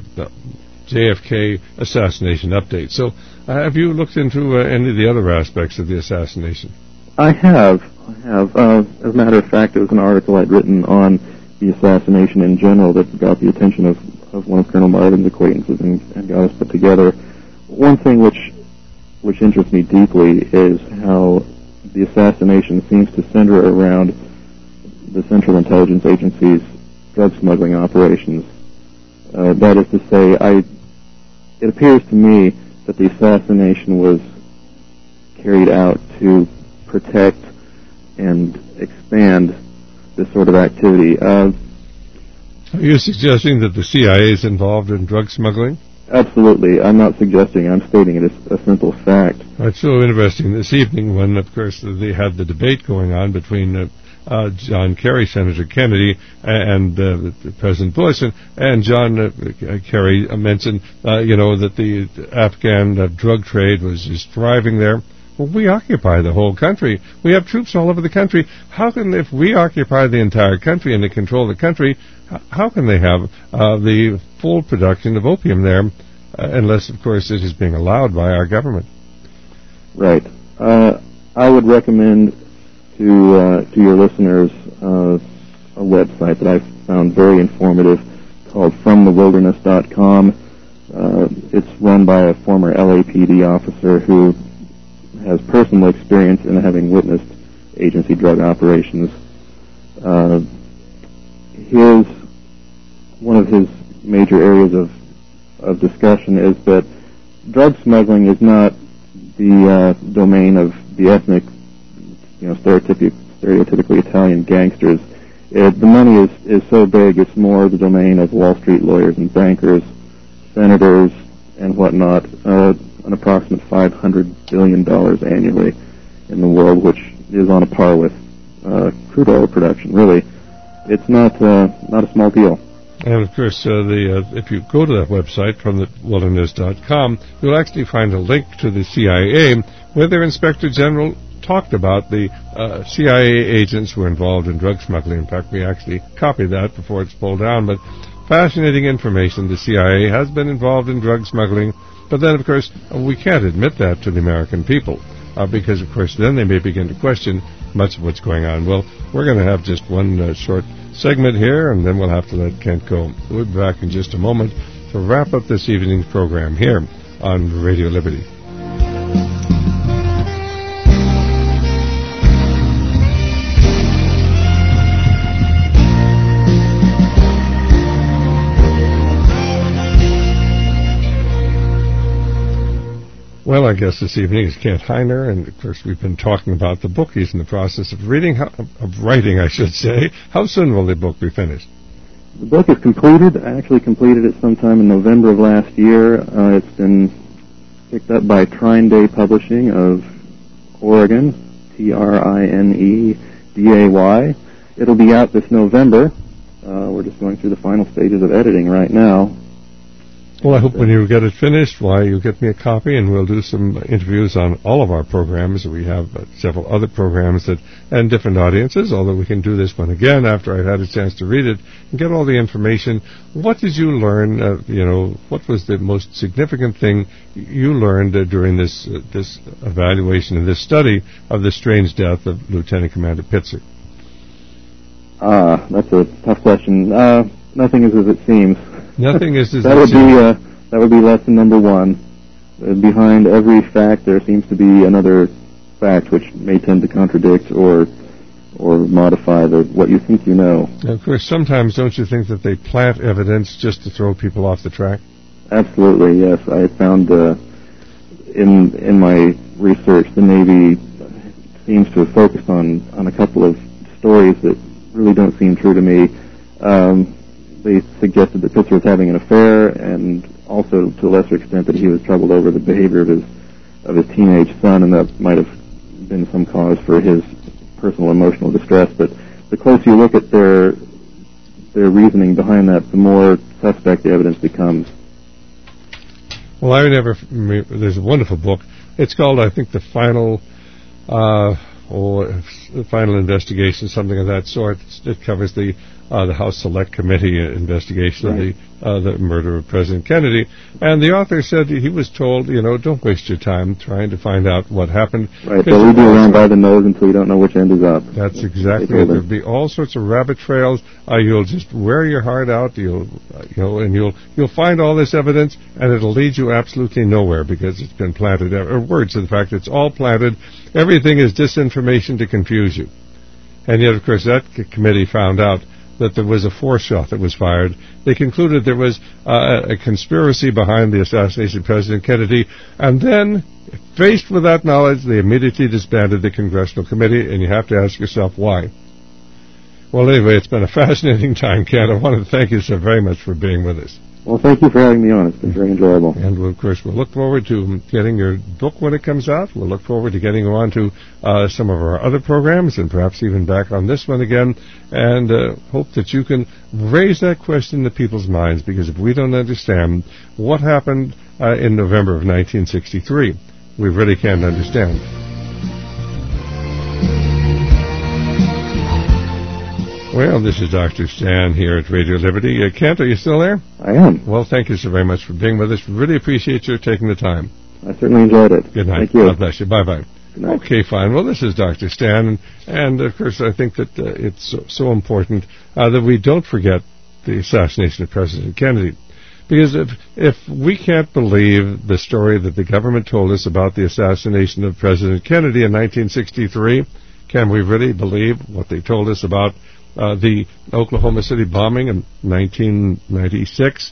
JFK assassination update. So have you looked into any of the other aspects of the assassination? I have. As a matter of fact, it was an article I'd written on the assassination in general that got the attention of one of Colonel Marvin's acquaintances and got us put together. One thing which interests me deeply is how the assassination seems to center around the Central Intelligence Agency's drug smuggling operations. That is to say, it appears to me that the assassination was carried out to protect and expand this sort of activity. Are you suggesting that the CIA is involved in drug smuggling? Absolutely. I'm not suggesting. I'm stating it as a simple fact. It's so interesting this evening when, of course, they had the debate going on between John Kerry, Senator Kennedy, and President Bush, and John Kerry mentioned, that the Afghan drug trade was just thriving there. Well, we occupy the whole country. We have troops all over the country. How can, if we occupy the entire country and they control the country, how can they have the full production of opium there, unless, of course, it is being allowed by our government? Right. I would recommend to your listeners a website that I found very informative called FromTheWilderness.com. It's run by a former LAPD officer who has personal experience in having witnessed agency drug operations. One of his major areas of discussion is that drug smuggling is not the domain of the ethnic, stereotypically Italian gangsters. The money is so big, it's more the domain of Wall Street lawyers and bankers, senators, and whatnot, an approximate $500 billion annually in the world, which is on a par with crude oil production. Really, it's not a small deal. And, of course, if you go to that website, fromthewilderness.com, you'll actually find a link to the CIA where their Inspector General talked about the CIA agents who were involved in drug smuggling. In fact, we actually copied that before it's pulled down. But fascinating information. The CIA has been involved in drug smuggling. But then, of course, we can't admit that to the American people because, of course, then they may begin to question much of what's going on. Well, we're going to have just one short segment here, and then we'll have to let Kent go. We'll be back in just a moment to wrap up this evening's program here on Radio Liberty. Well, I guess this evening is Kent Heiner, and of course we've been talking about the book he's in the process of writing. How soon will the book be finished? The book is completed. I actually completed it sometime in November of last year. It's been picked up by Trine Day Publishing of Oregon, Trineday. It'll be out this November. We're just going through the final stages of editing right now. Well, I hope when you get it finished, you'll get me a copy, and we'll do some interviews on all of our programs. We have several other programs and different audiences, although we can do this one again after I've had a chance to read it and get all the information. What did you learn, what was the most significant thing you learned during this evaluation and this study of the strange death of Lieutenant Commander Pitzer? That's a tough question. Nothing is as it seems. Nothing is as it seems. That would be lesson number one. Behind every fact, there seems to be another fact which may tend to contradict or modify what you think you know. Of course, sometimes don't you think that they plant evidence just to throw people off the track? Absolutely, yes. I found in my research the Navy seems to have focused on a couple of stories that really don't seem true to me. They suggested that Pitzer was having an affair, and also to a lesser extent that he was troubled over the behavior of his teenage son, and that might have been some cause for his personal emotional distress. But the closer you look at their reasoning behind that, the more suspect the evidence becomes. Well, there's a wonderful book. It's called, I think, The Final Investigation, something of that sort. It covers the House Select Committee investigation of the murder of President Kennedy. And the author said he was told, don't waste your time trying to find out what happened. Right, they'll lead you around by the nose until you don't know which end is up. That's exactly it. There'll be all sorts of rabbit trails. You'll just wear your heart out. You'll find all this evidence, and it'll lead you absolutely nowhere because it's been planted. Words to the fact it's all planted. Everything is disinformation to confuse you. And yet, of course, that committee found out that there was a fourth shot that was fired. They concluded there was a conspiracy behind the assassination of President Kennedy, and then, faced with that knowledge, they immediately disbanded the Congressional Committee, and you have to ask yourself why. Well, anyway, it's been a fascinating time, Ken. I want to thank you so very much for being with us. Well, thank you for having me on. It's been very enjoyable. And, of course, we'll look forward to getting your book when it comes out. We'll look forward to getting you on to some of our other programs and perhaps even back on this one again, and hope that you can raise that question in the people's minds, because if we don't understand what happened in November of 1963, we really can't understand. Well, this is Dr. Stan here at Radio Liberty. Kent, are you still there? I am. Well, thank you so very much for being with us. We really appreciate your taking the time. I certainly enjoyed it. Good night. Thank you. God bless you. Bye-bye. Good night. Okay, fine. Well, this is Dr. Stan, and of course, I think that it's so important that we don't forget the assassination of President Kennedy. Because if we can't believe the story that the government told us about the assassination of President Kennedy in 1963, can we really believe what they told us about the Oklahoma City bombing in 1996,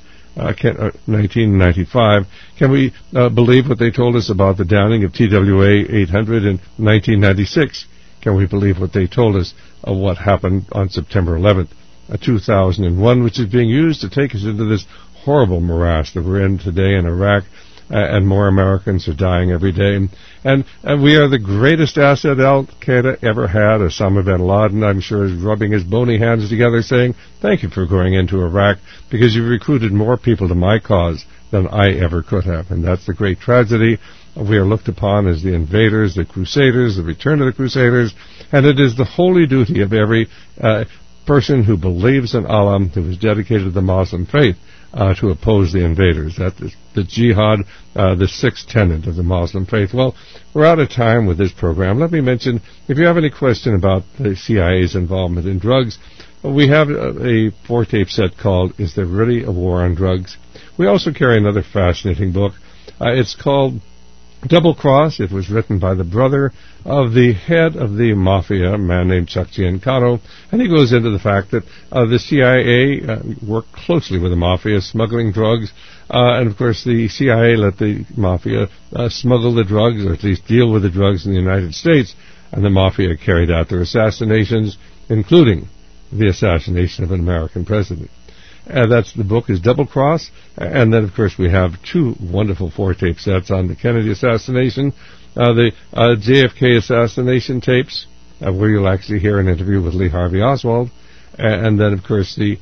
1995? Can we believe what they told us about the downing of TWA 800 in 1996? Can we believe what they told us of what happened on September 11th, 2001, which is being used to take us into this horrible morass that we're in today in Iraq, and more Americans are dying every day. And we are the greatest asset Al-Qaeda ever had. Osama bin Laden, I'm sure, is rubbing his bony hands together saying, thank you for going into Iraq, because you recruited more people to my cause than I ever could have. And that's the great tragedy. We are looked upon as the invaders, the crusaders, the return of the crusaders, and it is the holy duty of every person who believes in Allah, who is dedicated to the Muslim faith, to oppose the invaders. That is the jihad, the sixth tenet of the Muslim faith. Well, we're out of time with this program. Let me mention, if you have any question about the CIA's involvement in drugs, we have a 4-tape set called Is There Really a War on Drugs? We also carry another fascinating book. It's called Double Cross. It was written by the brother of the head of the mafia, a man named Chuck Giancano, and he goes into the fact that the CIA worked closely with the mafia, smuggling drugs, and of course the CIA let the mafia smuggle the drugs, or at least deal with the drugs in the United States, and the mafia carried out their assassinations, including the assassination of an American president. That's the book is Double Cross, and then of course we have two wonderful 4-tape sets on the Kennedy assassination, the JFK assassination tapes, where you'll actually hear an interview with Lee Harvey Oswald, and then of course the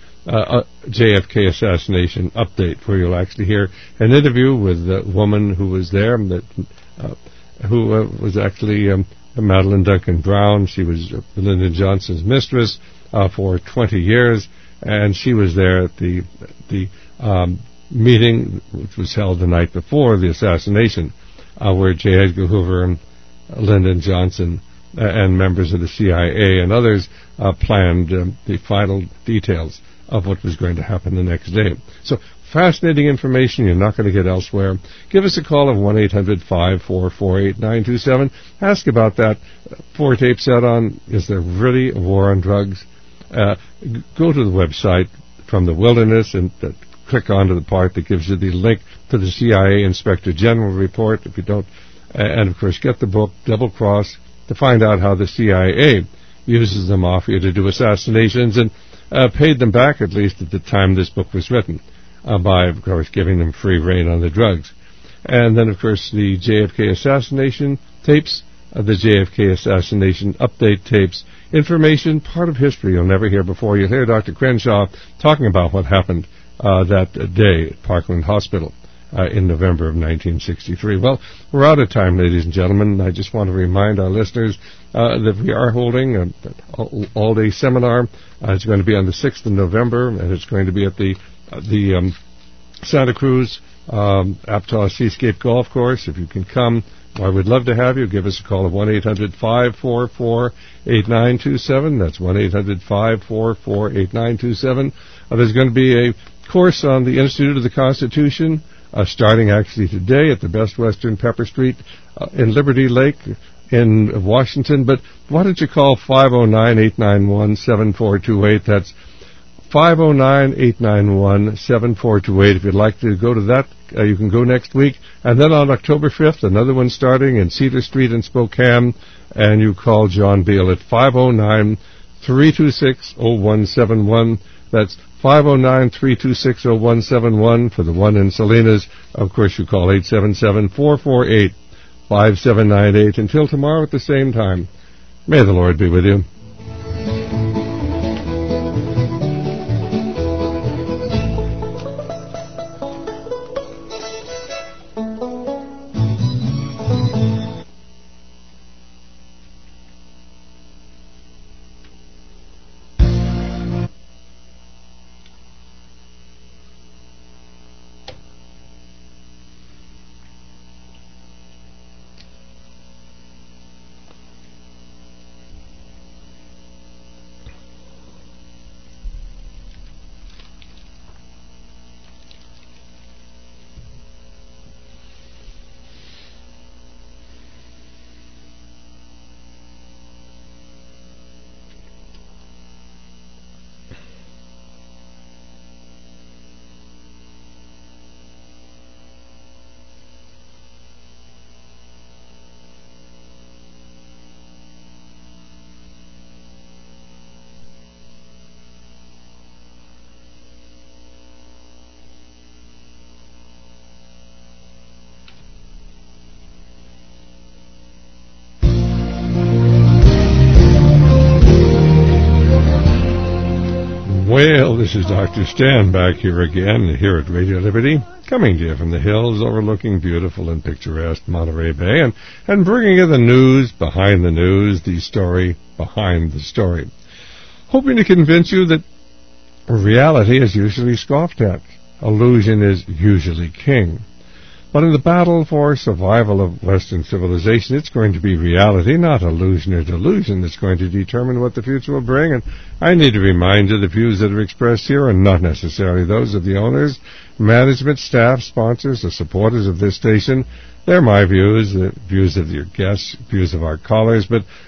JFK assassination update, where you'll actually hear an interview with the woman who was there, who was actually Madeline Duncan Brown. She was Lyndon Johnson's mistress for 20 years. And she was there at the meeting, which was held the night before the assassination, where J. Edgar Hoover and Lyndon Johnson and members of the CIA and others planned the final details of what was going to happen the next day. So, fascinating information you're not going to get elsewhere. Give us a call of 1-800-544-8927. Ask about that 4-tape set on Is There Really a War on Drugs? Go to the website from the Wilderness and click onto the part that gives you the link to the CIA Inspector General report, if you don't, and of course get the book Double Cross to find out how the CIA uses the mafia to do assassinations and paid them back, at least at the time this book was written, by of course giving them free rein on the drugs. And then of course the JFK assassination tapes, the JFK assassination update tapes, information, part of history you'll never hear before. You'll hear Dr. Crenshaw talking about what happened that day at Parkland Hospital in November of 1963. Well, we're out of time, ladies and gentlemen. I just want to remind our listeners that we are holding an all-day seminar. It's going to be on the 6th of November, and it's going to be at the Santa Cruz Aptos Seascape Golf Course. If you can come, I would love to have you. Give us a call of 1-800-544-8927. That's 1-800-544-8927. There's going to be a course on the Institute of the Constitution, starting actually today at the Best Western Pepper Street in Liberty Lake in Washington. But why don't you call 509-891-7428. That's 509-891-7428. If you'd like to go to that, you can go next week. And then on October 5th, another one starting in Cedar Street in Spokane, and you call John Beal at 509-326-0171. That's 509-326-0171 for the one in Salinas. Of course, you call 877-448-5798. Until tomorrow at the same time, may the Lord be with you. This is Dr. Stan back here again, here at Radio Liberty, coming to you from the hills overlooking beautiful and picturesque Monterey Bay, and bringing you the news behind the news, the story behind the story. Hoping to convince you that reality is usually scoffed at. Illusion is usually king. But in the battle for survival of Western civilization, it's going to be reality, not illusion or delusion, that's going to determine what the future will bring. And I need to remind you the views that are expressed here are not necessarily those of the owners, management, staff, sponsors, or supporters of this station. They're my views, the views of your guests, views of our callers.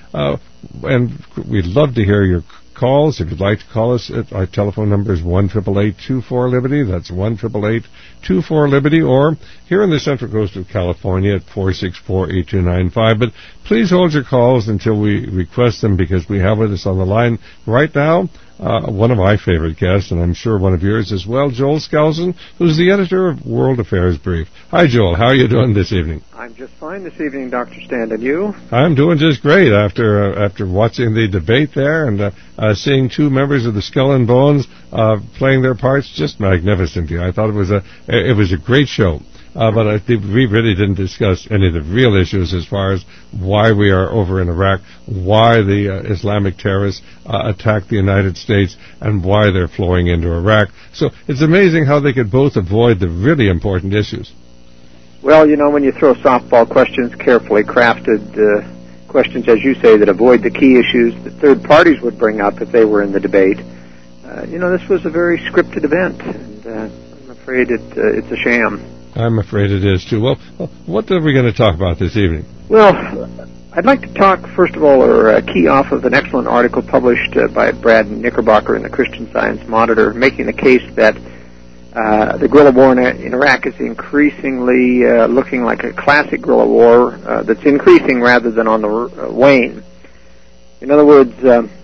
And we'd love to hear your calls. If you'd like to call us, our telephone number is 1-888-24-LIBERTY. That's 1-888-24-LIBERTY, or here on the Central Coast of California at 464-8295. But please hold your calls until we request them, because we have with us on the line right now one of my favorite guests, and I'm sure one of yours as well, Joel Skousen, who's the editor of World Affairs Brief. Hi, Joel. How are you doing this evening? I'm just fine this evening, Dr. Stan. And you? I'm doing just great after watching the debate there and seeing two members of the Skull and Bones playing their parts just magnificently. I thought it was a great show. But I think we really didn't discuss any of the real issues as far as why we are over in Iraq, why the Islamic terrorists attacked the United States, and why they're flowing into Iraq. So it's amazing how they could both avoid the really important issues. Well, you know, when you throw softball questions, carefully crafted questions, as you say, that avoid the key issues that third parties would bring up if they were in the debate, this was a very scripted event, and I'm afraid it's a sham. I'm afraid it is, too. Well, what are we going to talk about this evening? Well, I'd like to talk, first of all, or key off of an excellent article published by Brad Knickerbocker in the Christian Science Monitor, making the case that the guerrilla war in Iraq is increasingly looking like a classic guerrilla war that's increasing rather than on the wane. In other words,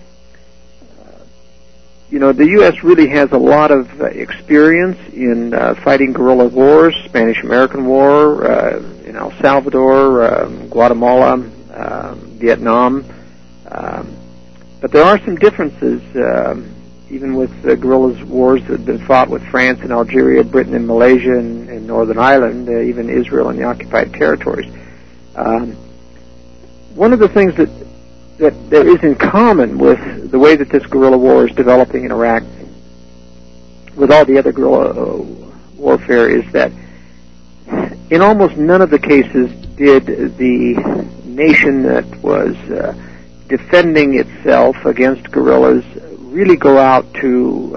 the U.S. really has a lot of experience in fighting guerrilla wars, Spanish-American War, in El Salvador, Guatemala, Vietnam. But there are some differences, even with the guerrilla wars that have been fought with France and Algeria, Britain and Malaysia and Northern Ireland, even Israel and the occupied territories. One of the things that there is in common with the way that this guerrilla war is developing in Iraq with all the other guerrilla warfare is that in almost none of the cases did the nation that was defending itself against guerrillas really go out to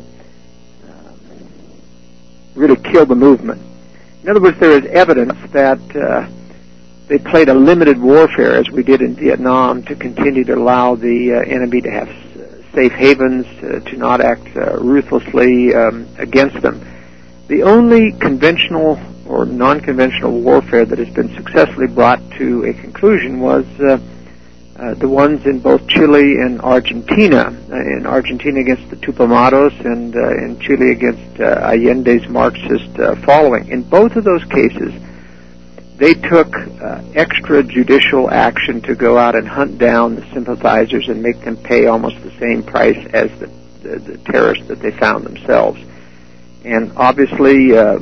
really kill the movement. In other words, there is evidence that they played a limited warfare, as we did in Vietnam, to continue to allow the enemy to have safe havens, to not act ruthlessly against them. The only conventional or non-conventional warfare that has been successfully brought to a conclusion was the ones in both Chile and Argentina. In Argentina against the Tupamaros, and in Chile against Allende's Marxist following. In both of those cases, they took extrajudicial action to go out and hunt down the sympathizers and make them pay almost the same price as the terrorists that they found themselves. And obviously, there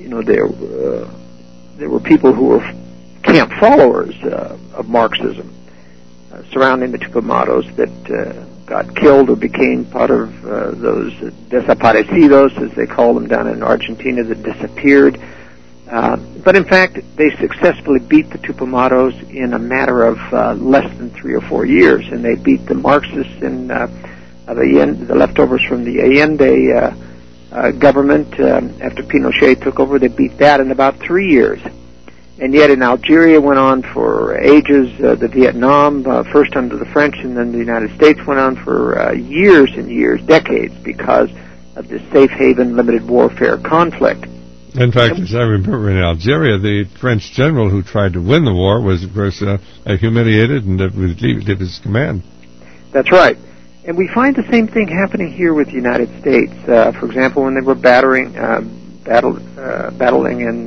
were people who were camp followers of Marxism surrounding the Tupamaros that got killed or became part of those desaparecidos, as they call them down in Argentina, that disappeared. But in fact, they successfully beat the Tupamaros in a matter of less than 3 or 4 years, and they beat the Marxists in the leftovers from the Allende government after Pinochet took over. They beat that in about 3 years. And yet in Algeria went on for ages, the Vietnam, first under the French, and then the United States went on for years and years, decades, because of this safe haven, limited warfare conflict. In fact, as I remember, in Algeria, the French general who tried to win the war was, of course, humiliated and relieved of his command. That's right. And we find the same thing happening here with the United States. For example, when they were battling in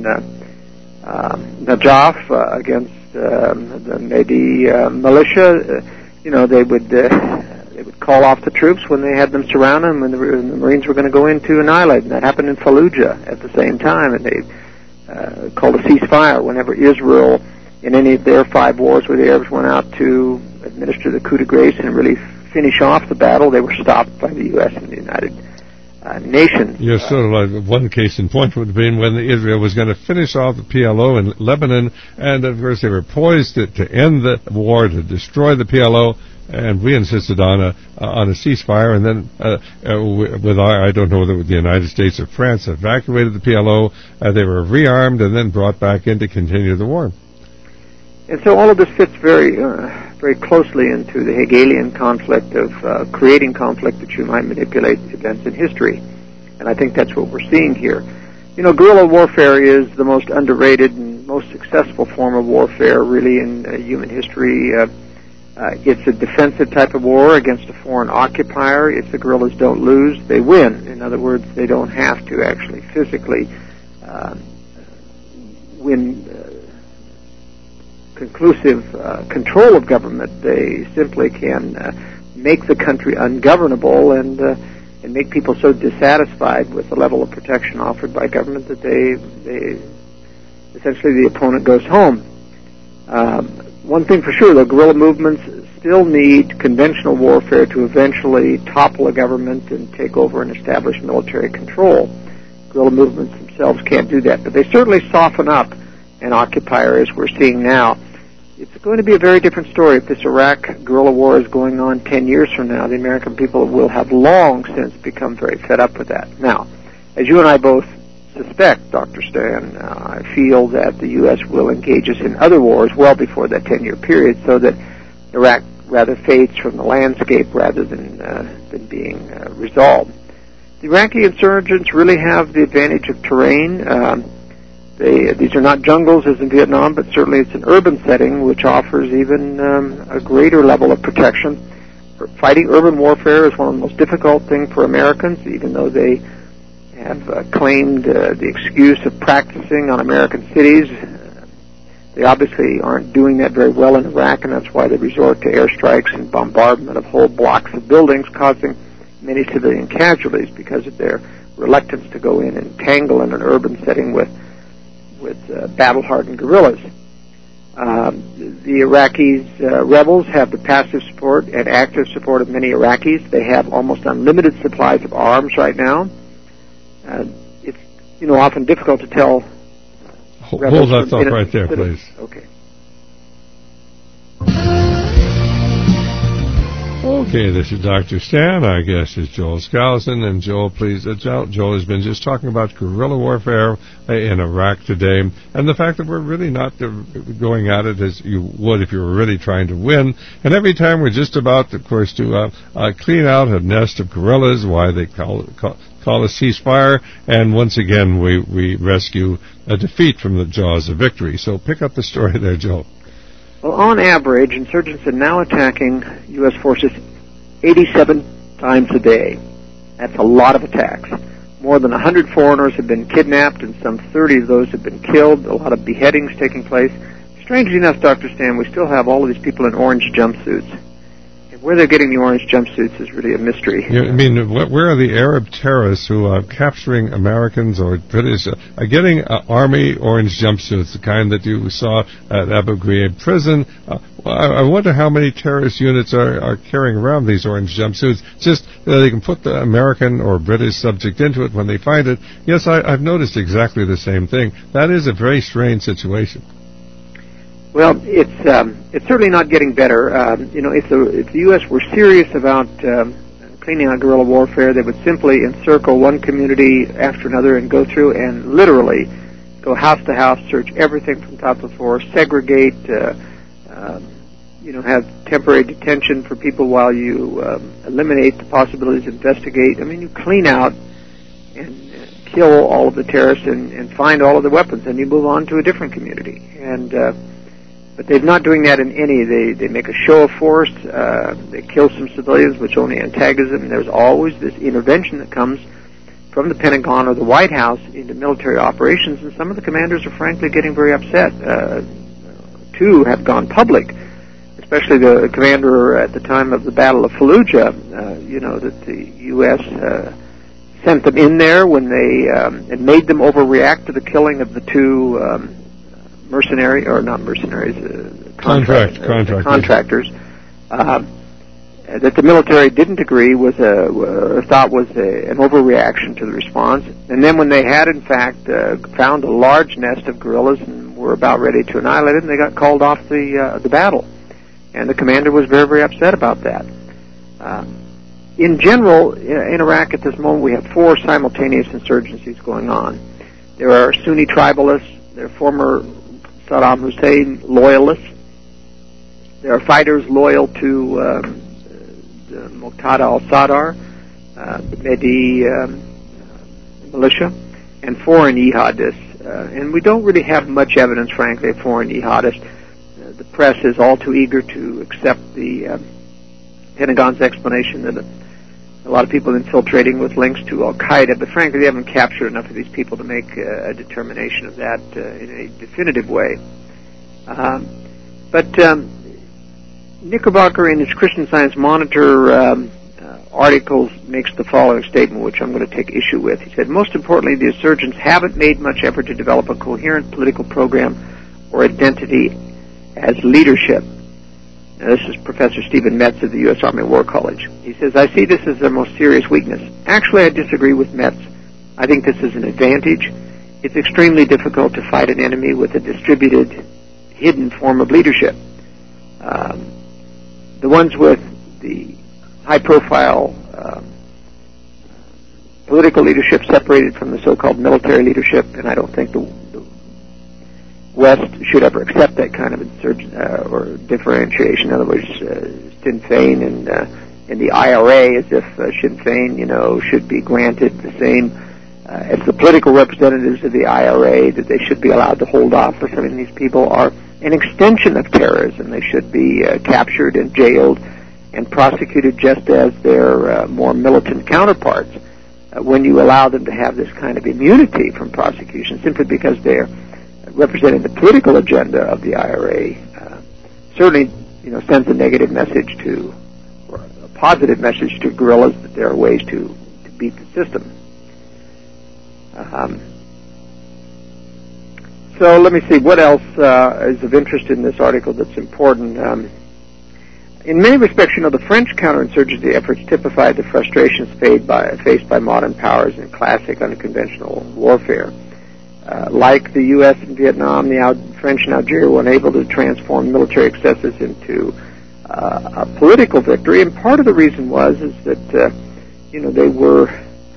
Najaf against the Mahdi militia, they would They would call off the troops when they had them surrounded and when the Marines were going to go in to annihilate them. That happened in Fallujah at the same time, and they called a ceasefire whenever Israel, in any of their 5 wars where the Arabs went out to administer the coup de grace and really finish off the battle, they were stopped by the U.S. and the United Nations. Yes, sort of like one case in point would have been when Israel was going to finish off the PLO in Lebanon, and of course they were poised to end the war, to destroy the PLO, and we insisted on a ceasefire, and then I don't know whether it was the United States or France evacuated the PLO, they were rearmed and then brought back in to continue the war. And so all of this fits very closely into the Hegelian conflict of creating conflict that you might manipulate events in history. And I think that's what we're seeing here. You know, guerrilla warfare is the most underrated and most successful form of warfare really in human history. It's a defensive type of war against a foreign occupier. If the guerrillas don't lose, they win. In other words, they don't have to actually physically win conclusive control of government. They simply can make the country ungovernable and make people so dissatisfied with the level of protection offered by government that they essentially the opponent goes home. One thing for sure, though, guerrilla movements still need conventional warfare to eventually topple a government and take over and establish military control. Guerrilla movements themselves can't do that, but they certainly soften up an occupier, as we're seeing now. It's going to be a very different story if this Iraq guerrilla war is going on 10 years from now. The American people will have long since become very fed up with that. Now, as you and I both suspect, Dr. Stan, I feel that the U.S. will engage us in other wars well before that 10-year period, so that Iraq rather fades from the landscape rather than being resolved. The Iraqi insurgents really have the advantage of terrain. These are not jungles as in Vietnam, but certainly it's an urban setting which offers even a greater level of protection. Fighting urban warfare is one of the most difficult things for Americans, even though they have claimed the excuse of practicing on American cities. They obviously aren't doing that very well in Iraq, and that's why they resort to airstrikes and bombardment of whole blocks of buildings, causing many civilian casualties because of their reluctance to go in and tangle in an urban setting with battle-hardened guerrillas. The Iraqis, rebels, have the passive support and active support of many Iraqis. They have almost unlimited supplies of arms right now. It's often difficult to tell. Hold that thought right there, please. Okay. Okay, this is Dr. Stan. Our guest is Joel Skousen. And Joel, please, Joel has been just talking about guerrilla warfare in Iraq today, and the fact that we're really not going at it as you would if you were really trying to win. And every time we're just about, of course, to clean out a nest of guerrillas, why they call a ceasefire, and once again we rescue a defeat from the jaws of victory. So pick up the story there, Joel. Well, on average, insurgents are now attacking U.S. forces 87 times a day. That's a lot of attacks. More than 100 foreigners have been kidnapped, and some 30 of those have been killed. A lot of beheadings taking place. Strangely enough, Dr. Stan, we still have all of these people in orange jumpsuits. And where they're getting the orange jumpsuits is really a mystery. I mean, where are the Arab terrorists who are capturing Americans or British, are getting army orange jumpsuits, the kind that you saw at Abu Ghraib prison? I wonder how many terrorist units are carrying around these orange jumpsuits, just they can put the American or British subject into it when they find it. Yes, I've noticed exactly the same thing. That is a very strange situation. Well, it's certainly not getting better. If the U.S. were serious about cleaning out guerrilla warfare, they would simply encircle one community after another and go through and literally go house to house, search everything from top to floor, segregate, have temporary detention for people while you eliminate the possibilities, investigate. I mean, you clean out and kill all of the terrorists and find all of the weapons, and you move on to a different community. But they're not doing that in any. They make a show of force. They kill some civilians, which only antagonism. And there's always this intervention that comes from the Pentagon or the White House into military operations, and some of the commanders are frankly getting very upset. Two have gone public. As especially the commander at the time of the Battle of Fallujah, that the U.S. Sent them in there when they and made them overreact to the killing of the two contractors. That the military didn't agree was thought was an overreaction to the response. And then when they had, in fact, found a large nest of guerrillas and were about ready to annihilate them, they got called off the battle. And the commander was very, very upset about that. In general, in Iraq at this moment, we have 4 simultaneous insurgencies going on. There are Sunni tribalists, there are former Saddam Hussein loyalists, there are fighters loyal to the Muqtada al-Sadr, the Mahdi militia, and foreign jihadists. And we don't really have much evidence, frankly, of foreign jihadists. The press is all too eager to accept the Pentagon's explanation that a lot of people infiltrating with links to Al-Qaeda, but frankly, they haven't captured enough of these people to make a determination of that in a definitive way. But Knickerbocker, in his Christian Science Monitor articles, makes the following statement, which I'm going to take issue with. He said, most importantly, the insurgents haven't made much effort to develop a coherent political program or identity as leadership. Now, this is Professor Stephen Metz of the U.S. Army War College. He says, I see this as their most serious weakness. Actually, I disagree with Metz. I think this is an advantage. It's extremely difficult to fight an enemy with a distributed, hidden form of leadership. The ones with the high-profile political leadership separated from the so-called military leadership, and I don't think the West should ever accept that kind of or differentiation. In other words, Sinn Féin and the IRA, as if Sinn Féin, should be granted the same as the political representatives of the IRA, that they should be allowed to hold office. I mean, these people are an extension of terrorism. They should be captured and jailed and prosecuted just as their more militant counterparts. When you allow them to have this kind of immunity from prosecution simply because they're representing the political agenda of the IRA, certainly, sends a negative message or a positive message to guerrillas that there are ways to beat the system. So let me see, what else is of interest in this article that's important? In many respects, the French counterinsurgency efforts typify the frustrations faced by modern powers in classic unconventional warfare. Like the U.S. in Vietnam, the French in Algeria were unable to transform military excesses into a political victory, and part of the reason is that they were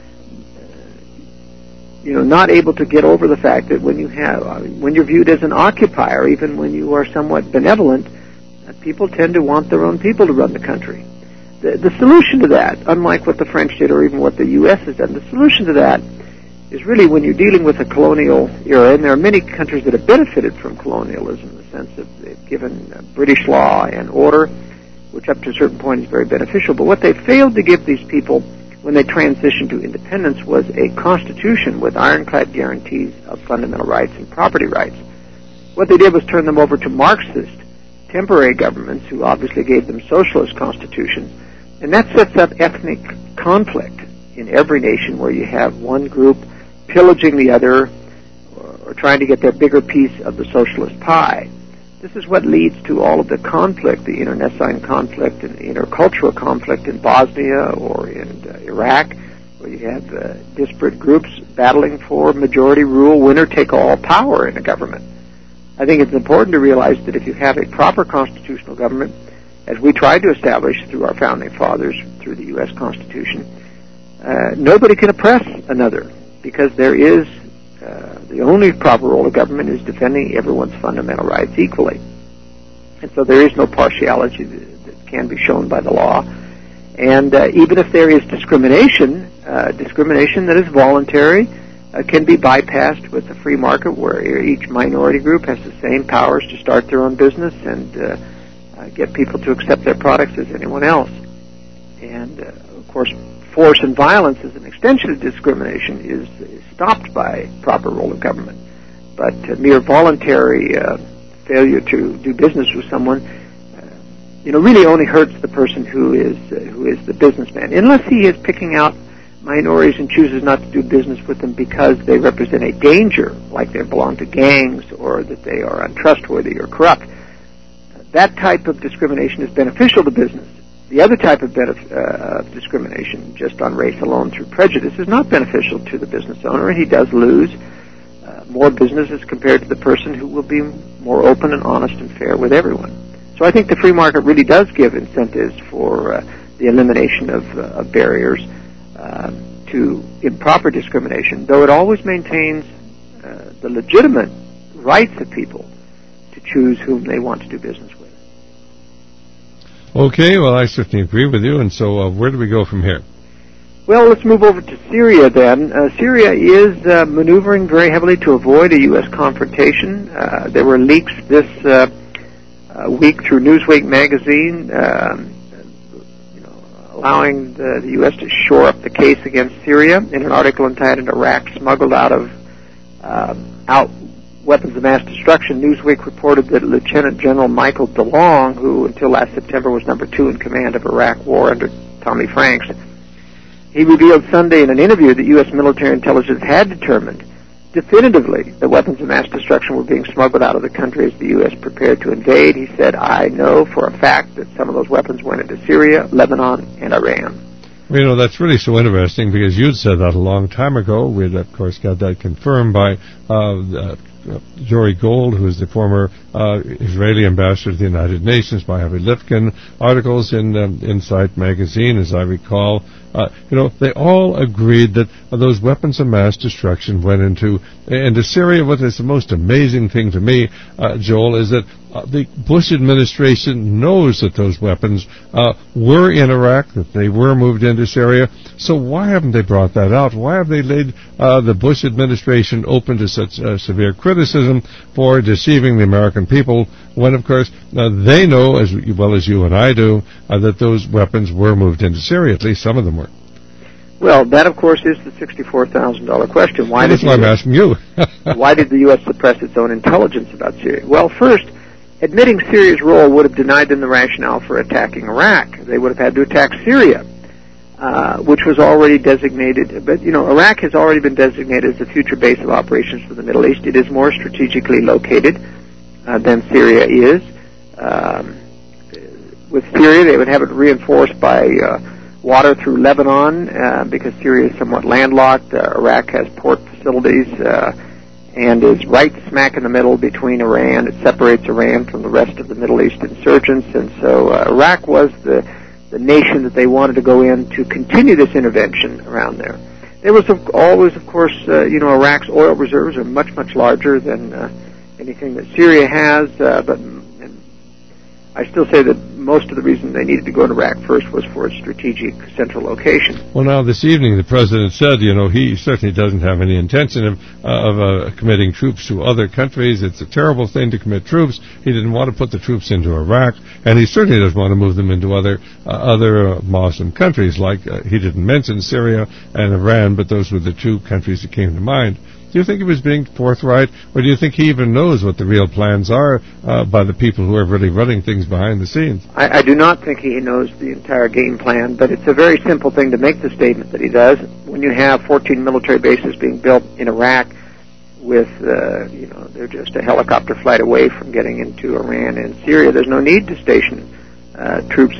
not able to get over the fact that when you're viewed as an occupier, even when you are somewhat benevolent, people tend to want their own people to run the country. The solution to that, unlike what the French did or even what the U.S. has done, the solution to that is really when you're dealing with a colonial era, and there are many countries that have benefited from colonialism in the sense that they've given British law and order, which up to a certain point is very beneficial. But what they failed to give these people when they transitioned to independence was a constitution with ironclad guarantees of fundamental rights and property rights. What they did was turn them over to Marxist temporary governments who obviously gave them socialist constitutions, and that sets up ethnic conflict in every nation where you have one group pillaging the other or trying to get their bigger piece of the socialist pie. This is what leads to all of the conflict, the internecine conflict and intercultural conflict in Bosnia or in Iraq, where you have disparate groups battling for majority rule, winner-take-all power in a government. I think it's important to realize that if you have a proper constitutional government, as we tried to establish through our founding fathers, through the U.S. Constitution, nobody can oppress another, because there is the only proper role of government is defending everyone's fundamental rights equally. And so there is no partiality that can be shown by the law. And even if there is discrimination that is voluntary, can be bypassed with the free market where each minority group has the same powers to start their own business and get people to accept their products as anyone else. And, of course, force and violence as an extension of discrimination is stopped by proper role of government. But mere voluntary failure to do business with someone really only hurts the person who is the businessman, unless he is picking out minorities and chooses not to do business with them because they represent a danger, like they belong to gangs or that they are untrustworthy or corrupt. That type of discrimination is beneficial to business. The other type of discrimination, just on race alone through prejudice, is not beneficial to the business owner, and he does lose more business as compared to the person who will be more open and honest and fair with everyone. So I think the free market really does give incentives for the elimination of barriers to improper discrimination, though it always maintains the legitimate rights of people to choose whom they want to do business with. Okay, well, I certainly agree with you, and so where do we go from here? Well, let's move over to Syria then. Syria is maneuvering very heavily to avoid a U.S. confrontation. There were leaks this week through Newsweek magazine allowing the U.S. to shore up the case against Syria in an article entitled Iraq Smuggled Out Weapons of Mass Destruction. Newsweek reported that Lieutenant General Michael DeLong, who until last September was number 2 in command of Iraq war under Tommy Franks, he revealed Sunday in an interview that U.S. military intelligence had determined definitively that weapons of mass destruction were being smuggled out of the country as the U.S. prepared to invade. He said, "I know for a fact that some of those weapons went into Syria, Lebanon, and Iran." Well, that's really so interesting because you'd said that a long time ago. We'd, of course, got that confirmed by Jory Gold, who is the former Israeli ambassador to the United Nations, by Avi Lifkin, articles in Insight magazine, as I recall. They all agreed that those weapons of mass destruction went into Syria. What is the most amazing thing to me, Joel, is that the Bush administration knows that those weapons were in Iraq, that they were moved into Syria. So why haven't they brought that out? Why have they laid the Bush administration open to such severe criticism for deceiving the American people when, of course, they know as well as you and I do that those weapons were moved into Syria, at least some of them were? Well, that, of course, is the $64,000 question. That's why I'm asking you. Why did the U.S. suppress its own intelligence about Syria? Well, first, admitting Syria's role would have denied them the rationale for attacking Iraq. They would have had to attack Syria, which was already designated. But, Iraq has already been designated as the future base of operations for the Middle East. It is more strategically located than Syria is. With Syria, they would have it reinforced by water through Lebanon because Syria is somewhat landlocked. Iraq has port facilities and is right smack in the middle between Iran. It separates Iran from the rest of the Middle East insurgents, and so Iraq was the nation that they wanted to go in to continue this intervention around there. There was always, of course, Iraq's oil reserves are much, much larger than anything that Syria has, but I still say that most of the reason they needed to go to Iraq first was for its strategic central location. Well, now, this evening, the President said, he certainly doesn't have any intention of committing troops to other countries. It's a terrible thing to commit troops. He didn't want to put the troops into Iraq, and he certainly doesn't want to move them into other Muslim countries, like he didn't mention Syria and Iran, but those were the two countries that came to mind. Do you think he was being forthright, or do you think he even knows what the real plans are by the people who are really running things behind the scenes? I do not think he knows the entire game plan, but it's a very simple thing to make the statement that he does. When you have 14 military bases being built in Iraq with, they're just a helicopter flight away from getting into Iran and Syria, there's no need to station troops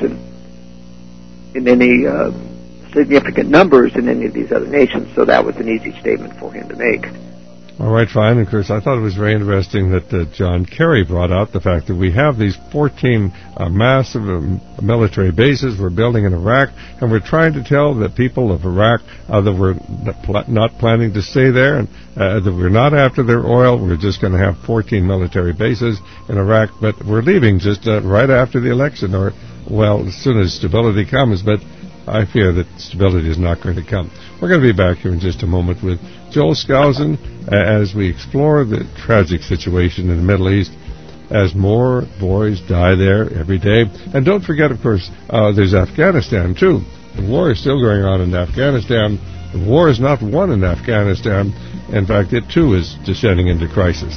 in any significant numbers in any of these other nations, so that was an easy statement for him to make. All right, fine. And, of course, I thought it was very interesting that John Kerry brought out the fact that we have these 14 massive military bases we're building in Iraq, and we're trying to tell the people of Iraq that we're not planning to stay there, and that we're not after their oil. We're just going to have 14 military bases in Iraq, but we're leaving just right after the election, or, well, as soon as stability comes, but I fear that stability is not going to come. We're going to be back here in just a moment with Joel Skousen as we explore the tragic situation in the Middle East as more boys die there every day. And don't forget, of course, there's Afghanistan, too. The war is still going on in Afghanistan. The war is not won in Afghanistan. In fact, it, too, is descending into crisis.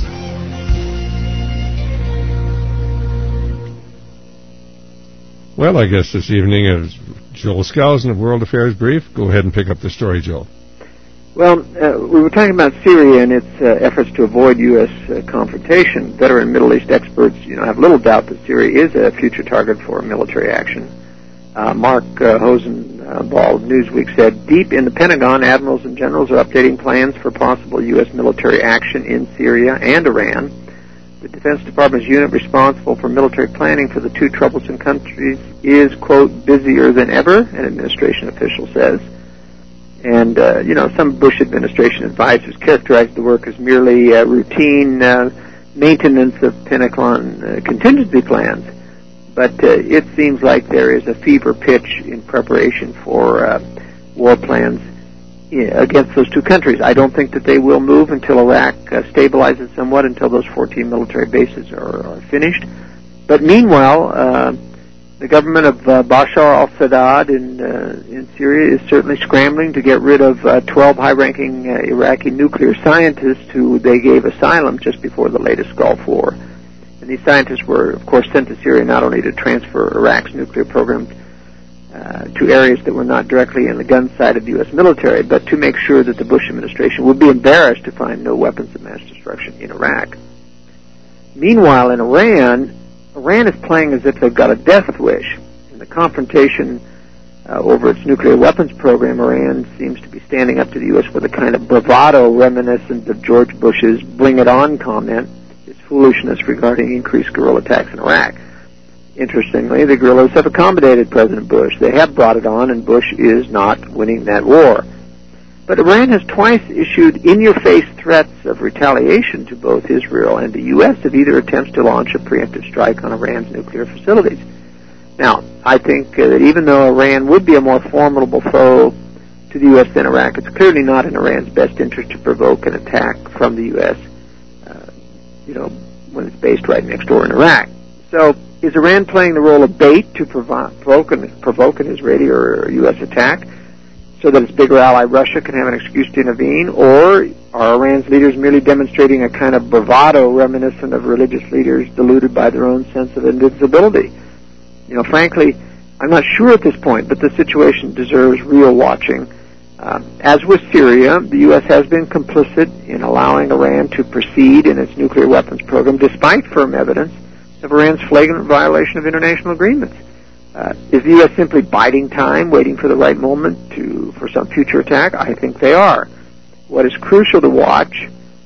Well, I guess this evening is Joel Skousen of World Affairs Brief. Go ahead and pick up the story, Joel. Well, we were talking about Syria and its efforts to avoid U.S. confrontation. Veteran Middle East experts, have little doubt that Syria is a future target for military action. Mark Hosenball of Newsweek said, deep in the Pentagon, admirals and generals are updating plans for possible U.S. military action in Syria and Iran. The Defense Department's unit responsible for military planning for the two troublesome countries is, quote, busier than ever, an administration official says. And, some Bush administration advisors characterized the work as merely routine maintenance of Pentagon contingency plans. But it seems like there is a fever pitch in preparation for war plans against those two countries. I don't think that they will move until Iraq stabilizes somewhat, until those 14 military bases are finished. But meanwhile, the government of Bashar al-Assad in Syria is certainly scrambling to get rid of 12 high-ranking Iraqi nuclear scientists who they gave asylum just before the latest Gulf War. And these scientists were, of course, sent to Syria not only to transfer Iraq's nuclear program to areas that were not directly in the gun side of the U.S. military, but to make sure that the Bush administration would be embarrassed to find no weapons of mass destruction in Iraq. Meanwhile, in Iran is playing as if they've got a death wish. In the confrontation over its nuclear weapons program, Iran seems to be standing up to the U.S. with a kind of bravado reminiscent of George Bush's bring it on comment, his foolishness regarding increased guerrilla attacks in Iraq. Interestingly, the guerrillas have accommodated President Bush. They have brought it on, and Bush is not winning that war. But Iran has twice issued in-your-face threats of retaliation to both Israel and the U.S. of either attempts to launch a preemptive strike on Iran's nuclear facilities. Now, I think that even though Iran would be a more formidable foe to the U.S. than Iraq, it's clearly not in Iran's best interest to provoke an attack from the U.S., when it's based right next door in Iraq. So, is Iran playing the role of bait to provoke an Israeli or U.S. attack so that its bigger ally Russia can have an excuse to intervene? Or are Iran's leaders merely demonstrating a kind of bravado reminiscent of religious leaders deluded by their own sense of invincibility? Frankly, I'm not sure at this point, but the situation deserves real watching. As with Syria, the U.S. has been complicit in allowing Iran to proceed in its nuclear weapons program despite firm evidence of Iran's flagrant violation of international agreements. Is the U.S. simply biding time, waiting for the right moment for some future attack? I think they are. What is crucial to watch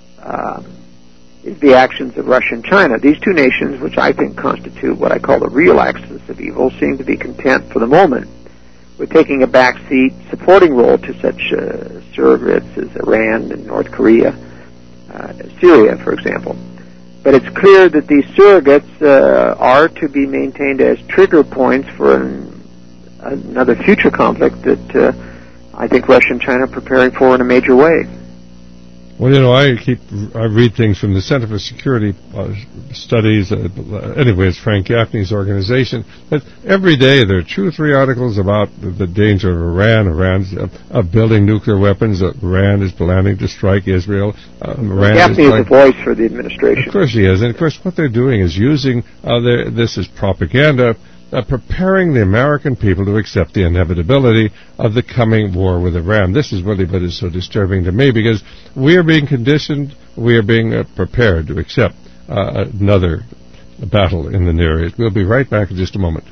is the actions of Russia and China. These two nations, which I think constitute what I call the real axis of evil, seem to be content for the moment with taking a backseat supporting role to such surrogates as Iran and North Korea, Syria, for example. But it's clear that these surrogates are to be maintained as trigger points for another future conflict that I think Russia and China are preparing for in a major way. Well, I read things from the Center for Security Studies. Anyway, it's Frank Gaffney's organization. But every day there are 2 or 3 articles about the danger of Iran's building nuclear weapons. Iran is planning to strike Israel. Gaffney is the voice for the administration. Of course he is. And of course what they're doing is using this as propaganda, preparing the American people to accept the inevitability of the coming war with Iran. This is really what is so disturbing to me, because we are being conditioned, we are being prepared to accept another battle in the Near East. We'll be right back in just a moment.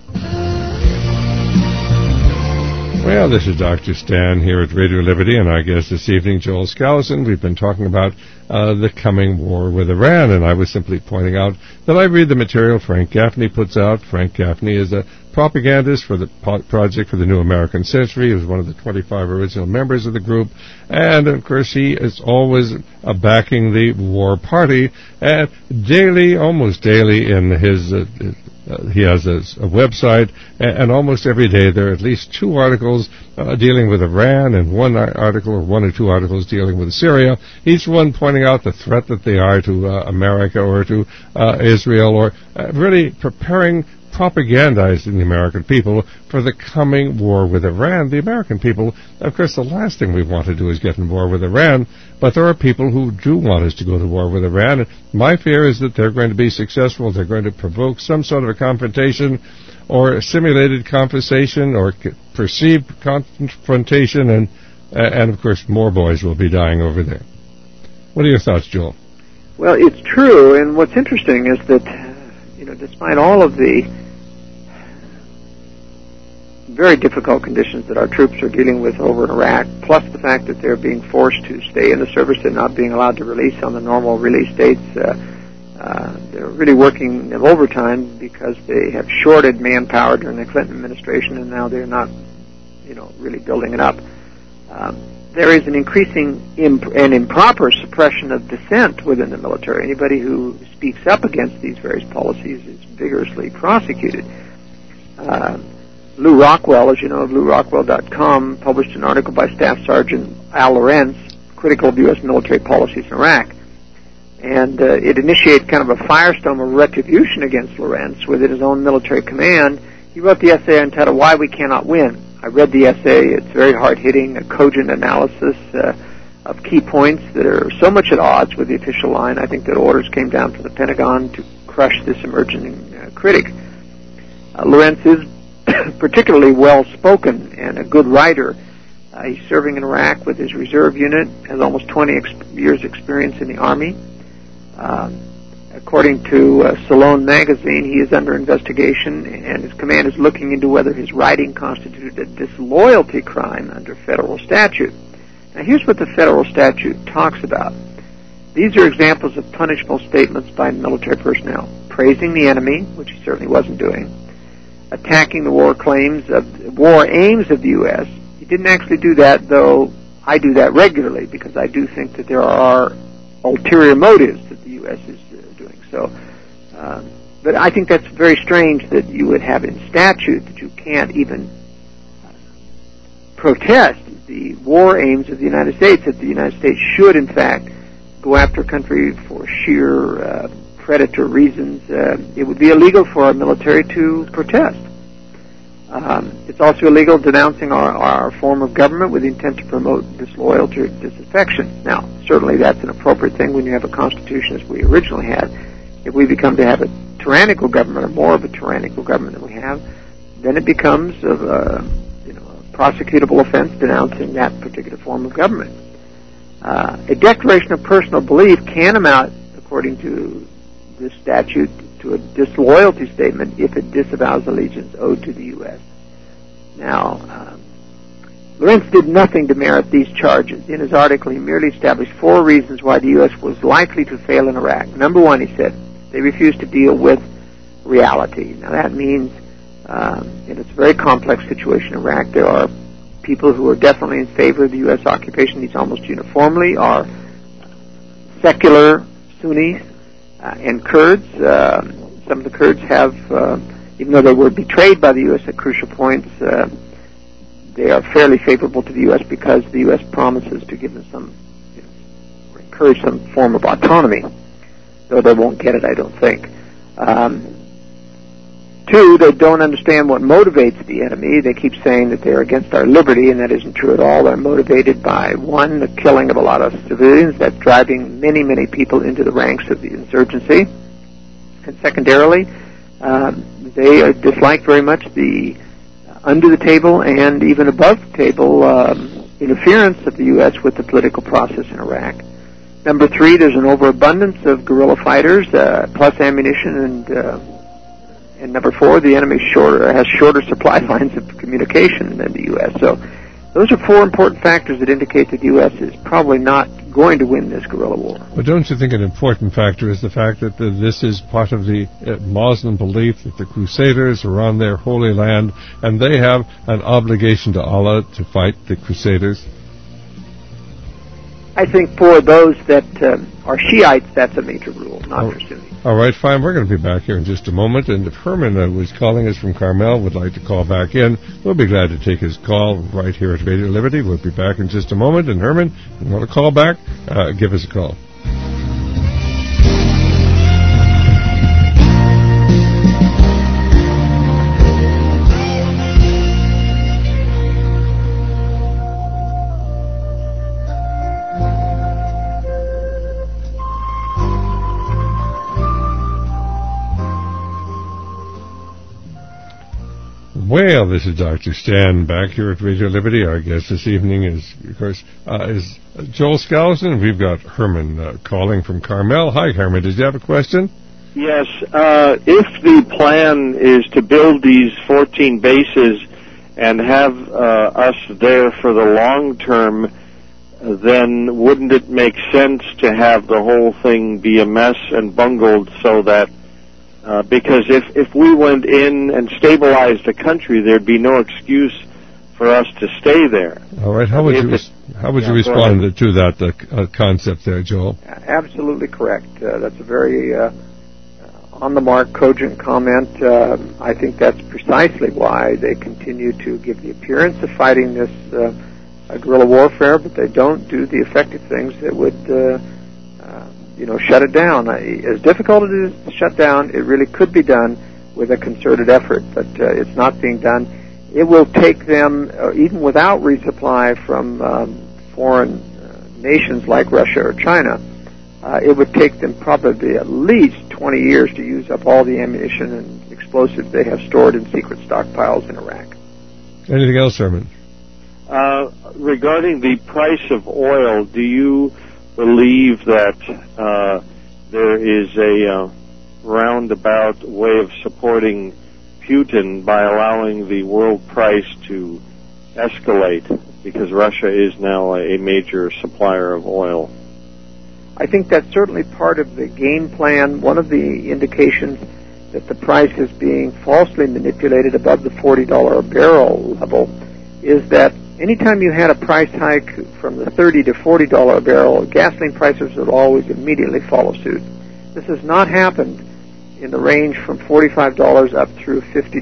Well, this is Dr. Stan here at Radio Liberty, and our guest this evening, Joel Skousen. We've been talking about the coming war with Iran, and I was simply pointing out that I read the material Frank Gaffney puts out. Frank Gaffney is a propagandist for the Project for the New American Century. He was one of the 25 original members of the group, and of course he is always backing the war party, and almost daily in his he has a website, and almost every day there are at least 2 articles dealing with Iran and 1 article or 1 or 2 articles dealing with Syria, each one pointing out the threat that they are to America or to Israel, or really preparing propagandizing the American people for the coming war with Iran. The American people, of course, the last thing we want to do is get in war with Iran, but there are people who do want us to go to war with Iran. And my fear is that they're going to be successful. They're going to provoke some sort of a confrontation or a simulated conversation or perceived confrontation, and of course, more boys will be dying over there. What are your thoughts, Joel? Well, it's true, and what's interesting is that, despite all of the very difficult conditions that our troops are dealing with over in Iraq, plus the fact that they're being forced to stay in the service and not being allowed to release on the normal release dates, they're really working overtime because they have shorted manpower during the Clinton administration, and now they're not, really building it up. There is an increasing and improper suppression of dissent within the military. Anybody who speaks up against these various policies is vigorously prosecuted. Lou Rockwell, as you know, of LouRockwell.com, published an article by Staff Sergeant Al Lorenz, critical of U.S. military policies in Iraq. And it initiated kind of a firestorm of retribution against Lorenz within his own military command. He wrote the essay entitled Why We Cannot Win. I read the essay. It's very hard-hitting, a cogent analysis of key points that are so much at odds with the official line. I think that orders came down from the Pentagon to crush this emerging critic. Lorenz is particularly well-spoken and a good writer. He's serving in Iraq with his reserve unit, has almost 20 years experience in the Army. According to Salon magazine, he is under investigation, and his command is looking into whether his writing constituted a disloyalty crime under federal statute. Now, here's what the federal statute talks about. These are examples of punishable statements by military personnel: praising the enemy, which he certainly wasn't doing; attacking the war aims of the U.S. He didn't actually do that, though I do that regularly because I do think that there are ulterior motives that the U.S. is doing. So, but I think that's very strange that you would have in statute that you can't even protest the war aims of the United States, that the United States should, in fact, go after a country for sheer predator reasons. It would be illegal for our military to protest. It's also illegal denouncing our form of government with the intent to promote disloyalty or disaffection. Now, certainly that's an appropriate thing when you have a constitution as we originally had. If we become to have a tyrannical government or more of a tyrannical government than we have, then it becomes a prosecutable offense denouncing that particular form of government. A declaration of personal belief can amount, according to this statute, to a disloyalty statement if it disavows allegiance owed to the U.S. Now, Lorenz did nothing to merit these charges. In his article, he merely established 4 reasons why the U.S. was likely to fail in Iraq. Number 1, he said, they refused to deal with reality. Now, that means, and it's a very complex situation in Iraq, there are people who are definitely in favor of the U.S. occupation. These almost uniformly are secular Sunnis and Kurds. Some of the Kurds have, even though they were betrayed by the U.S. at crucial points, they are fairly favorable to the U.S. because the U.S. promises to give them some, or encourage some form of autonomy, though they won't get it, I don't think. 2, they don't understand what motivates the enemy. They keep saying that they're against our liberty, and that isn't true at all. They're motivated by, 1, the killing of a lot of civilians. That's driving many, many people into the ranks of the insurgency. And secondarily, they dislike very much the under-the-table and even above-the-table interference of the U.S. with the political process in Iraq. Number 3, there's an overabundance of guerrilla fighters, plus ammunition, and number 4, the enemy has shorter supply lines of communication than the U.S. So those are 4 important factors that indicate that the U.S. is probably not going to win this guerrilla war. But don't you think an important factor is the fact that this is part of the Muslim belief that the Crusaders are on their holy land and they have an obligation to Allah to fight the Crusaders? I think for those that are Shiites, that's a major rule, not for Sunnis. All right, fine. We're going to be back here in just a moment. And if Herman, who is calling us from Carmel, would like to call back in, we'll be glad to take his call right here at Radio Liberty. We'll be back in just a moment. And Herman, if you want to call back, give us a call. Well, this is Dr. Stan back here at Radio Liberty. Our guest this evening is, of course, is Joel Skousen. We've got Herman calling from Carmel. Hi, Herman. Did you have a question? Yes. If the plan is to build these 14 bases and have us there for the long term, then wouldn't it make sense to have the whole thing be a mess and bungled so that because if we went in and stabilized the country, there'd be no excuse for us to stay there. All right. How would you respond to that concept there, Joel? Absolutely correct. That's a very on-the-mark, cogent comment. I think that's precisely why they continue to give the appearance of fighting this guerrilla warfare, but they don't do the effective things that would shut it down. As difficult as it is to shut down, it really could be done with a concerted effort, but it's not being done. It will take them, even without resupply from foreign nations like Russia or China, it would take them probably at least 20 years to use up all the ammunition and explosives they have stored in secret stockpiles in Iraq. Anything else, Herman? Regarding the price of oil, do you believe that there is a roundabout way of supporting Putin by allowing the world price to escalate because Russia is now a major supplier of oil? I think that's certainly part of the game plan. One of the indications that the price is being falsely manipulated above the $40 a barrel level is that anytime you had a price hike from the $30 to $40 a barrel, gasoline prices would always immediately follow suit. This has not happened in the range from $45 up through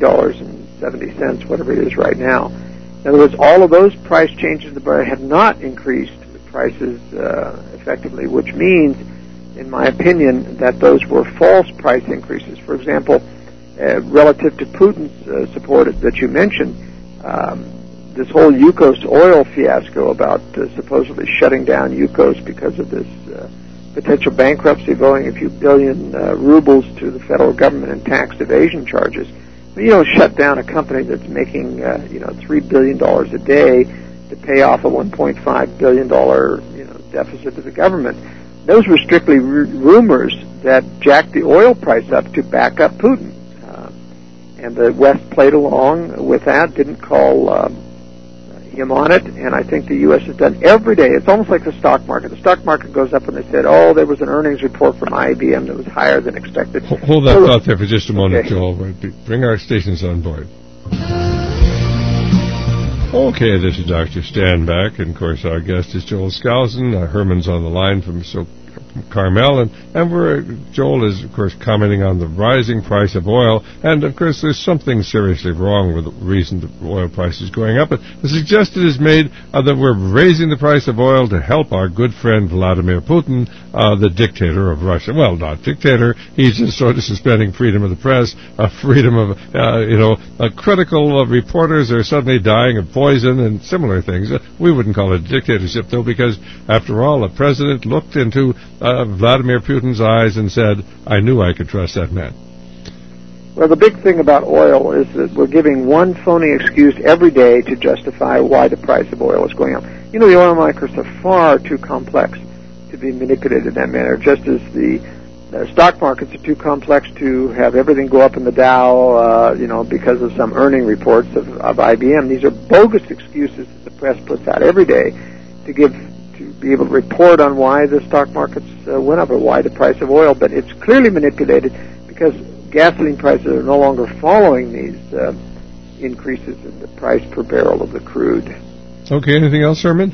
$50.70, whatever it is right now. In other words, all of those price changes have not increased the prices effectively, which means, in my opinion, that those were false price increases. For example, relative to Putin's support that you mentioned, this whole Yukos oil fiasco about supposedly shutting down Yukos because of this potential bankruptcy of owing a few billion rubles to the federal government in tax evasion charges. You don't shut down a company that's making $3 billion a day to pay off a $1.5 billion deficit to the government. Those were strictly rumors that jacked the oil price up to back up Putin. And the West played along with that, didn't call him on it, and I think the U.S. has done every day. It's almost like the stock market. The stock market goes up and they said, there was an earnings report from IBM that was higher than expected. Hold that thought there for just a moment, okay. Joel. Bring our stations on board. Okay, this is Dr. Stan back, and of course our guest is Joel Skousen. Herman's on the line from Carmel, and Joel is, of course, commenting on the rising price of oil, and, of course, there's something seriously wrong with the reason the oil price is going up. But the suggestion is made that we're raising the price of oil to help our good friend Vladimir Putin, the dictator of Russia. Well, not dictator, he's just sort of suspending freedom of the press, freedom of, critical reporters are suddenly dying of poison and similar things. We wouldn't call it a dictatorship, though, because, after all, a president looked into Vladimir Putin's eyes and said, I knew I could trust that man. Well, the big thing about oil is that we're giving one phony excuse every day to justify why the price of oil is going up. The oil markets are far too complex to be manipulated in that manner, just as the stock markets are too complex to have everything go up in the Dow, because of some earning reports of IBM. These are bogus excuses that the press puts out every day to be able to report on why the stock markets went up or why the price of oil, but it's clearly manipulated because gasoline prices are no longer following these increases in the price per barrel of the crude. Okay, anything else, Herman?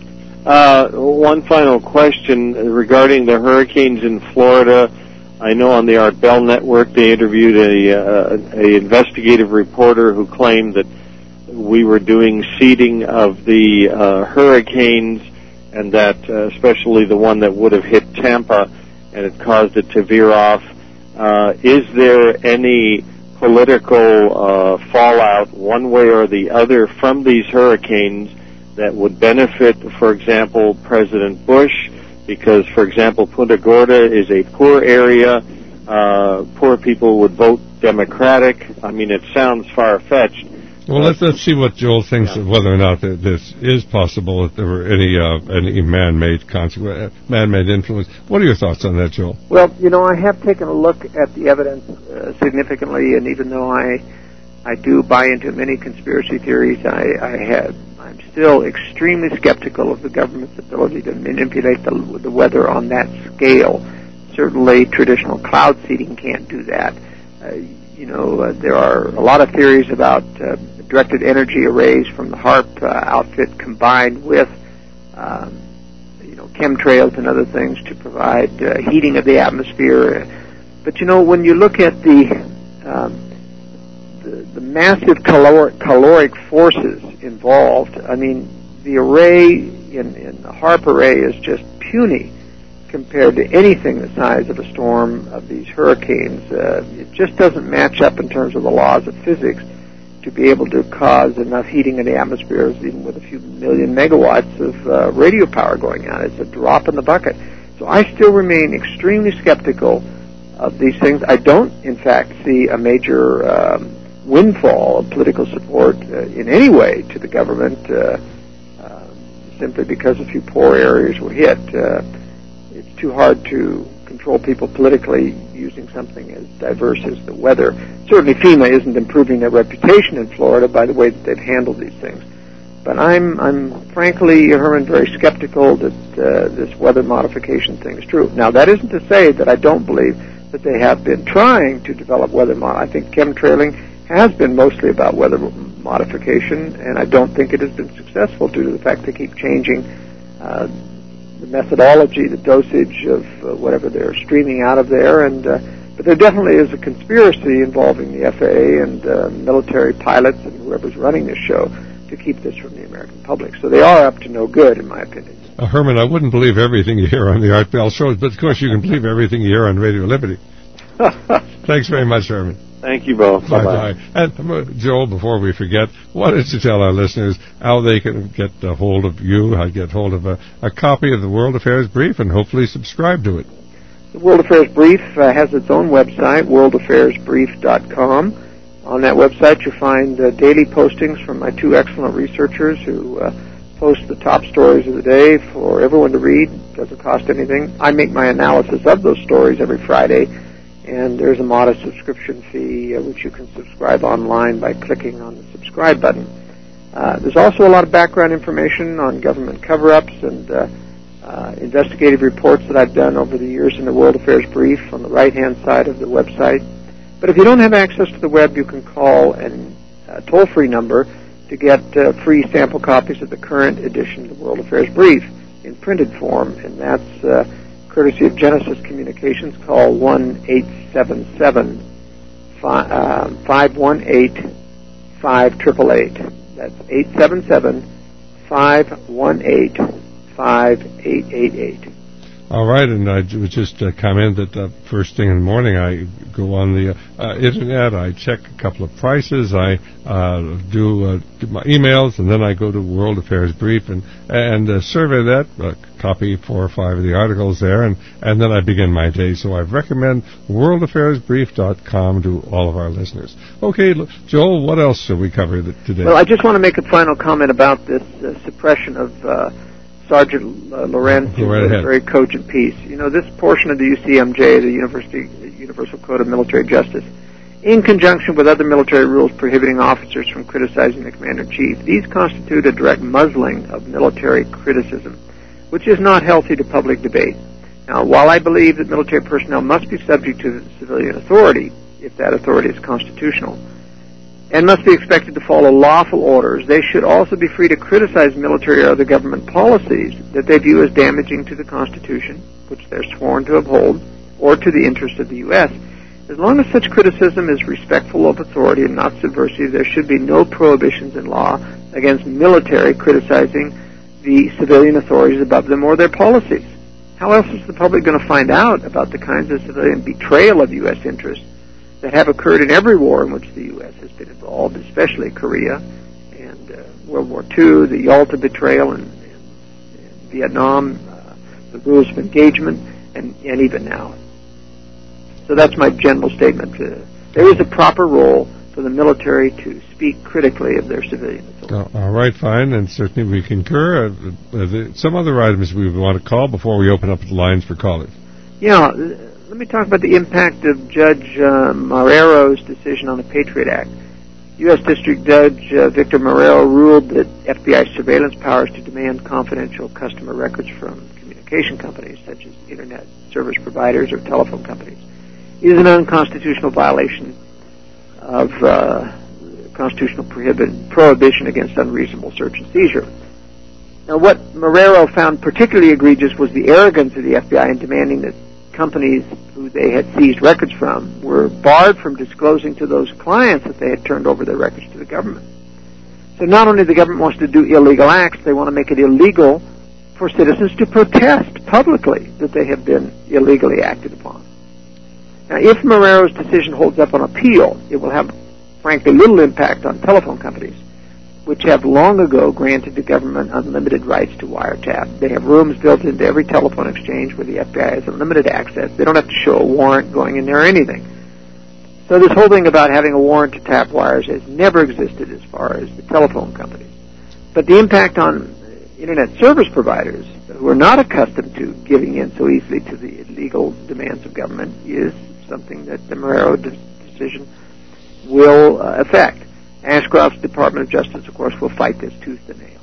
One final question regarding the hurricanes in Florida. I know on the Art Bell Network they interviewed a investigative reporter who claimed that we were doing seeding of the hurricanes, and that especially the one that would have hit Tampa and it caused it to veer off. Is there any political fallout one way or the other from these hurricanes that would benefit, for example, President Bush? Because, for example, Punta Gorda is a poor area. Poor people would vote Democratic. I mean, it sounds far-fetched, Well, let's see what Joel thinks of whether or not this is possible, if there were any man-made man-made influence. What are your thoughts on that, Joel? Well, I have taken a look at the evidence significantly, and even though I do buy into many conspiracy theories, I'm still extremely skeptical of the government's ability to manipulate the weather on that scale. Certainly, traditional cloud seeding can't do that. There are a lot of theories about directed energy arrays from the HAARP outfit combined with, chemtrails and other things to provide heating of the atmosphere. But when you look at the massive caloric forces involved, I mean, the array in the HAARP array is just puny compared to anything the size of a storm of these hurricanes. It just doesn't match up in terms of the laws of physics to be able to cause enough heating in the atmosphere, even with a few million megawatts of radio power going out. It's a drop in the bucket. So I still remain extremely skeptical of these things. I don't, in fact, see a major windfall of political support in any way to the government simply because a few poor areas were hit. It's too hard to control people politically using something as diverse as the weather. Certainly FEMA isn't improving their reputation in Florida by the way that they've handled these things. But I'm frankly, Herman, very skeptical that this weather modification thing is true. Now, that isn't to say that I don't believe that they have been trying to develop weather I think chemtrailing has been mostly about weather modification, and I don't think it has been successful due to the fact they keep changing the methodology, the dosage of whatever they're streaming out of there. But there definitely is a conspiracy involving the FAA and military pilots and whoever's running this show to keep this from the American public. So they are up to no good, in my opinion. Herman, I wouldn't believe everything you hear on the Art Bell shows, but of course you can believe everything you hear on Radio Liberty. Thanks very much, Herman. Thank you both. Bye-bye. And Joel, before we forget, why don't you tell our listeners how they can get a hold of you, how to get hold of a copy of the World Affairs Brief, and hopefully subscribe to it? The World Affairs Brief has its own website, worldaffairsbrief.com. On that website, you'll find daily postings from my two excellent researchers who post the top stories of the day for everyone to read. It doesn't cost anything. I make my analysis of those stories every Friday, and there's a modest subscription fee which you can subscribe online by clicking on the subscribe button. There's also a lot of background information on government cover-ups and investigative reports that I've done over the years in the World Affairs Brief on the right-hand side of the website. But if you don't have access to the web, you can call a toll-free number to get free sample copies of the current edition of the World Affairs Brief in printed form, and that's courtesy of Genesis Communications. Call 1-877-518-5888. That's 877-518-5888. All right, and I would just comment that first thing in the morning I go on the Internet, I check a couple of prices, I do my emails, and then I go to World Affairs Brief and survey that, copy 4 or 5 of the articles there, and then I begin my day. So I recommend worldaffairsbrief.com to all of our listeners. Okay, Joel, what else should we cover today? Well, I just want to make a final comment about this suppression of Sergeant Lorenz, who's a very cogent piece. This portion of the UCMJ, the Universal Code of Military Justice, in conjunction with other military rules prohibiting officers from criticizing the Commander-in-Chief, these constitute a direct muzzling of military criticism, which is not healthy to public debate. Now, while I believe that military personnel must be subject to civilian authority, if that authority is constitutional, and must be expected to follow lawful orders, they should also be free to criticize military or other government policies that they view as damaging to the Constitution, which they're sworn to uphold, or to the interest of the U.S. As long as such criticism is respectful of authority and not subversive, there should be no prohibitions in law against military criticizing the civilian authorities above them or their policies. How else is the public going to find out about the kinds of civilian betrayal of U.S. interests that have occurred in every war in which the U.S. has been involved, especially Korea and World War II, the Yalta betrayal in Vietnam, the rules of engagement, and even now. So that's my general statement. There is a proper role for the military to speak critically of their civilians. All right, fine, and certainly we concur. Some other items we would want to call before we open up the lines for callers. Yeah, let me talk about the impact of Judge Marrero's decision on the Patriot Act. U.S. District Judge Victor Marrero ruled that FBI surveillance powers to demand confidential customer records from communication companies, such as Internet service providers or telephone companies, is an unconstitutional violation of constitutional prohibition against unreasonable search and seizure. Now, what Marrero found particularly egregious was the arrogance of the FBI in demanding that companies who they had seized records from were barred from disclosing to those clients that they had turned over their records to the government. So not only the government wants to do illegal acts, they want to make it illegal for citizens to protest publicly that they have been illegally acted upon. Now, if Marrero's decision holds up on appeal, it will have, frankly, little impact on telephone companies, which have long ago granted the government unlimited rights to wiretap. They have rooms built into every telephone exchange where the FBI has unlimited access. They don't have to show a warrant going in there or anything. So this whole thing about having a warrant to tap wires has never existed as far as the telephone companies. But the impact on Internet service providers who are not accustomed to giving in so easily to the illegal demands of government is something that the Marrero decision will affect. Ashcroft's Department of Justice, of course, will fight this tooth and nail.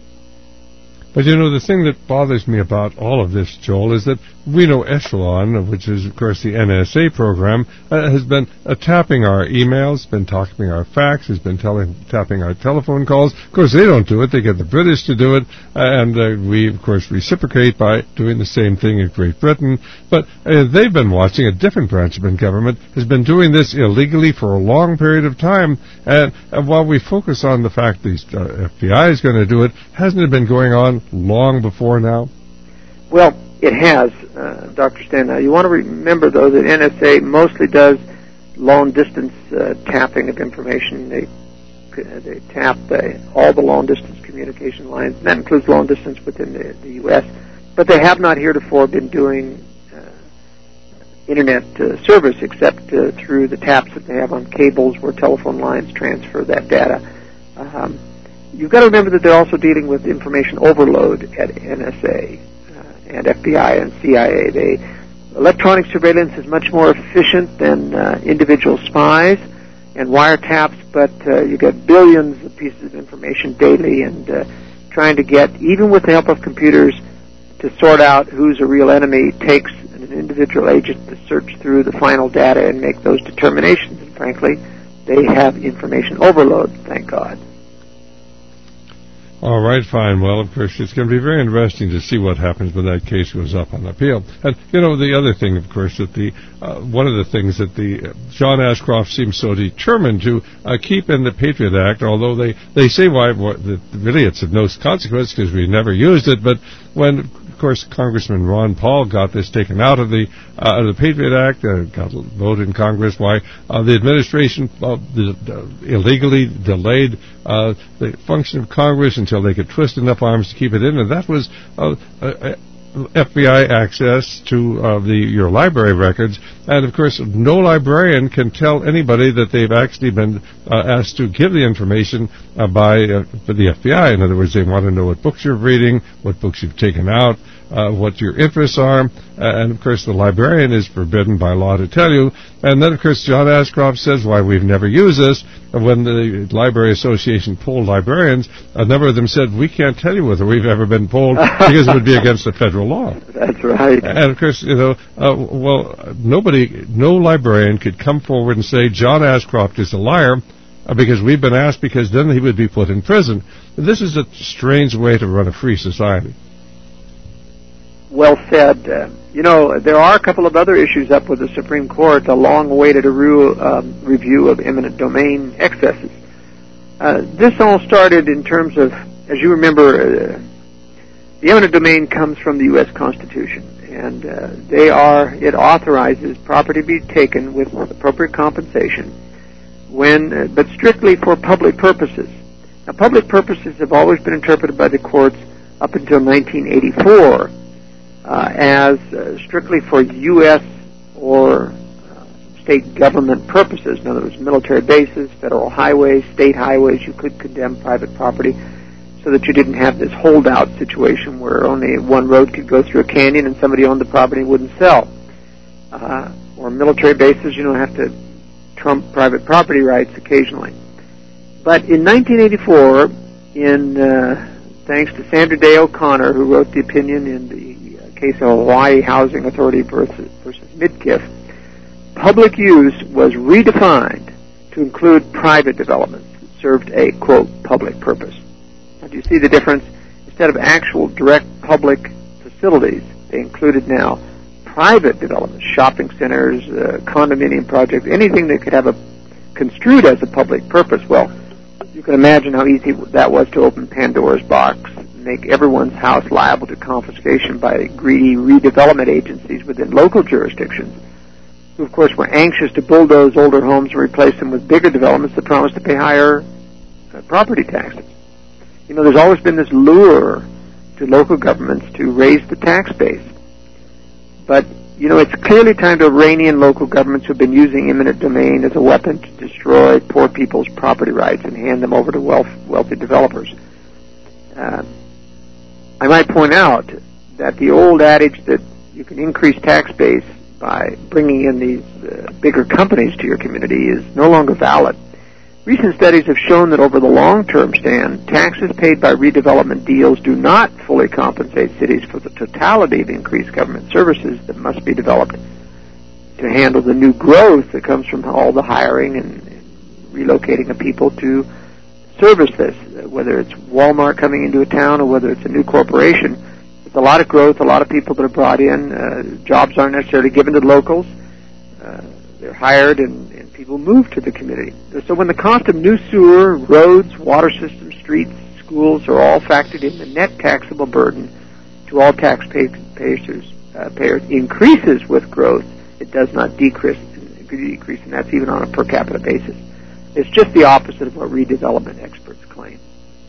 But you know, the thing that bothers me about all of this, Joel, is that we know Echelon, which is, of course, the NSA program, has been tapping our emails, been tapping our fax, has been tapping our telephone calls. Of course, they don't do it. They get the British to do it, and we, of course, reciprocate by doing the same thing in Great Britain. But they've been watching. A different branch of government has been doing this illegally for a long period of time. And while we focus on the fact the FBI is going to do it, hasn't it been going on long before now? Well, it has, Dr. Stan. Now, you want to remember, though, that NSA mostly does long-distance tapping of information. They tap all the long-distance communication lines, and that includes long-distance within the U.S. But they have not heretofore been doing Internet service except through the taps that they have on cables where telephone lines transfer that data. You've got to remember that they're also dealing with information overload at NSA and FBI and CIA. Electronic surveillance is much more efficient than individual spies and wiretaps, but you get billions of pieces of information daily, and trying to get, even with the help of computers, to sort out who's a real enemy takes an individual agent to search through the final data and make those determinations. And frankly, they have information overload, thank God. All right, fine. Well, of course, it's going to be very interesting to see what happens when that case goes up on appeal. And, you know, the other thing, of course, that one of the things that John Ashcroft seems so determined to keep in the Patriot Act, although they say really it's of no consequence because we never used it, but when, of course, Congressman Ron Paul got this taken out of the Patriot Act, got a vote in Congress, why the administration illegally delayed the function of Congress until they could twist enough arms to keep it in, and that was FBI access to your library records. And, of course, no librarian can tell anybody that they've actually been asked to give the information by the FBI. In other words, they want to know what books you're reading, what books you've taken out, what your interests are, and, of course, the librarian is forbidden by law to tell you. And then, of course, John Ashcroft says why we've never used this. When the Library Association polled librarians, a number of them said, we can't tell you whether we've ever been polled because it would be against the federal law. That's right. And, of course, you know, no librarian could come forward and say John Ashcroft is a liar because we've been asked, because then he would be put in prison. This is a strange way to run a free society. Well said. You know, there are a couple of other issues up with the Supreme Court, a long-awaited review of eminent domain excesses. This all started in terms of, as you remember, the eminent domain comes from the U.S. Constitution, and it authorizes property to be taken with appropriate compensation, but strictly for public purposes. Now, public purposes have always been interpreted by the courts up until 1984 as strictly for U.S. or state government purposes. In other words, military bases, federal highways, state highways, you could condemn private property so that you didn't have this holdout situation where only one road could go through a canyon and somebody owned the property and wouldn't sell. Or military bases, you don't have to trump private property rights occasionally. But in 1984, thanks to Sandra Day O'Connor, who wrote the opinion in the case of Hawaii Housing Authority versus Midkiff, public use was redefined to include private developments that served a, quote, public purpose. Now, do you see the difference? Instead of actual direct public facilities, they included now private developments, shopping centers, condominium projects, anything that could have construed as a public purpose. Well, you can imagine how easy that was to open Pandora's box, make everyone's house liable to confiscation by greedy redevelopment agencies within local jurisdictions, who, of course, were anxious to bulldoze older homes and replace them with bigger developments that promised to pay higher property taxes. You know, there's always been this lure to local governments to raise the tax base. But, you know, it's clearly time to rein in local governments who have been using eminent domain as a weapon to destroy poor people's property rights and hand them over to wealthy developers. I might point out that the old adage that you can increase tax base by bringing in these bigger companies to your community is no longer valid. Recent studies have shown that over the long-term stand, taxes paid by redevelopment deals do not fully compensate cities for the totality of increased government services that must be developed to handle the new growth that comes from all the hiring and relocating of people to service this, whether it's Walmart coming into a town or whether it's a new corporation. It's a lot of growth, a lot of people that are brought in. Jobs aren't necessarily given to locals. They're hired and people move to the community. So when the cost of new sewer, roads, water systems, streets, schools are all factored in, the net taxable burden to all taxpayers increases with growth. It does not decrease, and that's even on a per capita basis. It's just the opposite of what redevelopment experts claim.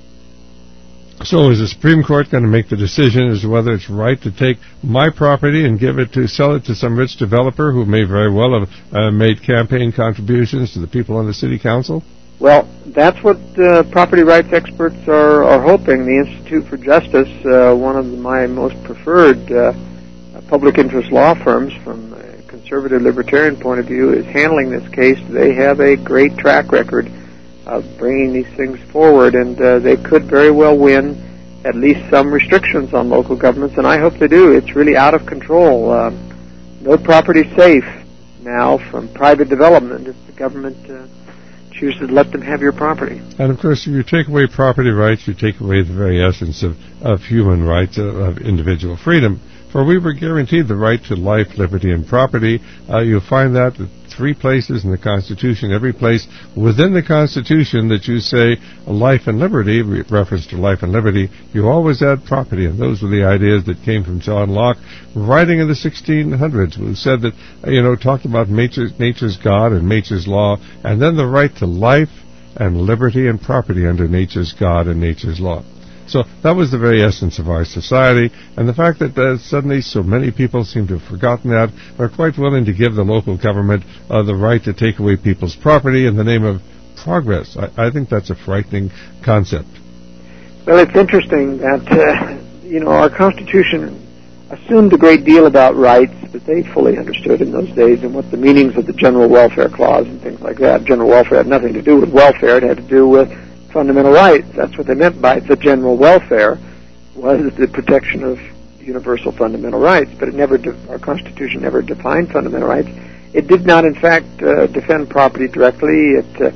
So is the Supreme Court going to make the decision as to whether it's right to take my property and sell it to some rich developer who may very well have made campaign contributions to the people on the city council? Well, that's what property rights experts are hoping. The Institute for Justice, one of my most preferred public interest law firms from a conservative libertarian point of view, is handling this case. They have a great track record of bringing these things forward, and they could very well win at least some restrictions on local governments, and I hope they do. It's really out of control. No property safe now from private development if the government chooses to let them have your property. And, of course, if you take away property rights, you take away the very essence of human rights, of individual freedom. For we were guaranteed the right to life, liberty, and property. You'll find that at 3 places in the Constitution, every place within the Constitution that you say life and liberty, reference to life and liberty, you always add property. And those were the ideas that came from John Locke, writing in the 1600s, who said that, talked about nature's God and nature's law, and then the right to life and liberty and property under nature's God and nature's law. So that was the very essence of our society, and the fact that suddenly so many people seem to have forgotten that, are quite willing to give the local government the right to take away people's property in the name of progress. I think that's a frightening concept. Well, it's interesting that, our Constitution assumed a great deal about rights that they fully understood in those days and what the meanings of the General Welfare Clause and things like that. General welfare had nothing to do with welfare. It had to do with fundamental rights. That's what they meant by the general welfare, was the protection of universal fundamental rights. But our Constitution never defined fundamental rights. It did not, in fact, defend property directly. It,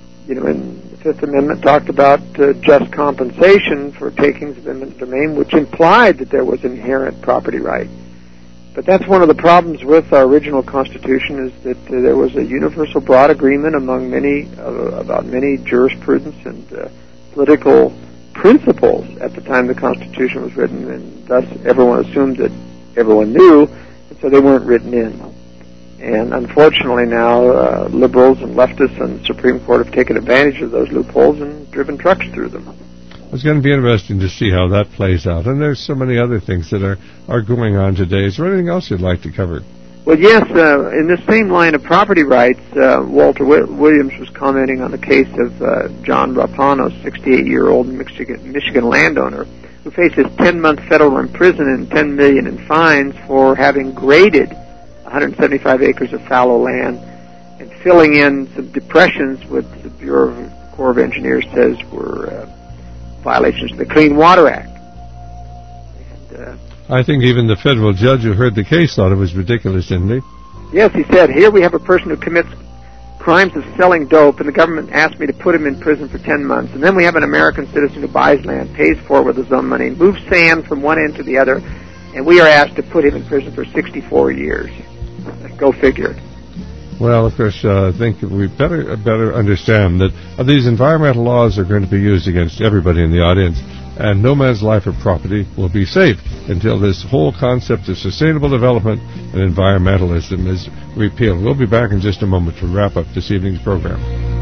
in the Fifth Amendment, talked about just compensation for takings of eminent domain, which implied that there was inherent property right. But that's one of the problems with our original Constitution, is that there was a universal broad agreement among many about many jurisprudence and political principles at the time the Constitution was written, and thus everyone assumed that everyone knew, and so they weren't written in. And unfortunately now, liberals and leftists and the Supreme Court have taken advantage of those loopholes and driven trucks through them. It's going to be interesting to see how that plays out. And there's so many other things that are going on today. Is there anything else you'd like to cover? Well, yes, in this same line of property rights, Walter Williams was commenting on the case of John Rapano, 68-year-old Michigan landowner, who faces 10-month federal imprisonment and $10 million in fines for having graded 175 acres of fallow land and filling in some depressions which the Bureau of Corps of Engineers says were violations of the Clean Water Act. And, I think even the federal judge who heard the case thought it was ridiculous, didn't he? yes, he said, here we have a person who commits crimes of selling dope, and the government asked me to put him in prison for 10 months. And then we have an American citizen who buys land, pays for it with his own money, moves sand from one end to the other, and we are asked to put him in prison for 64 years. Go figure. Well, of course, I think we better understand that these environmental laws are going to be used against everybody in the audience, and no man's life or property will be safe until this whole concept of sustainable development and environmentalism is repealed. We'll be back in just a moment to wrap up this evening's program.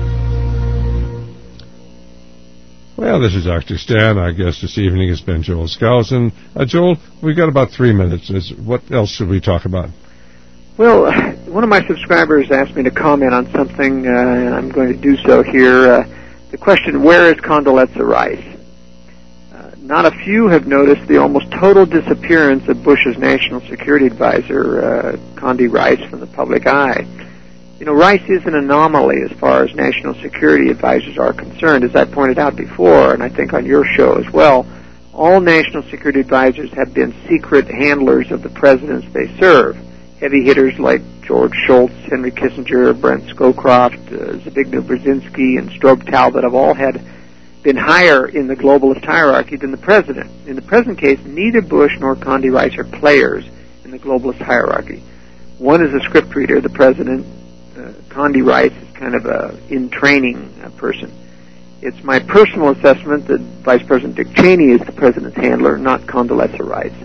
Well, this is Dr. Stan. Our guest this evening has been Joel Skousen. Joel, we've got about 3 minutes. What else should we talk about? Well, one of my subscribers asked me to comment on something, and I'm going to do so here. The question, where is Condoleezza Rice? Not a few have noticed the almost total disappearance of Bush's national security advisor, Condi Rice, from the public eye. You know, Rice is an anomaly as far as national security advisors are concerned. As I pointed out before, and I think on your show as well, all national security advisors have been secret handlers of the presidents they serve. Heavy hitters like George Shultz, Henry Kissinger, Brent Scowcroft, Zbigniew Brzezinski, and Strobe Talbot have all been higher in the globalist hierarchy than the president. In the present case, neither Bush nor Condi Rice are players in the globalist hierarchy. One is a script reader, the president. Condi Rice is kind of a in-training person. It's my personal assessment that Vice President Dick Cheney is the president's handler, not Condoleezza Rice.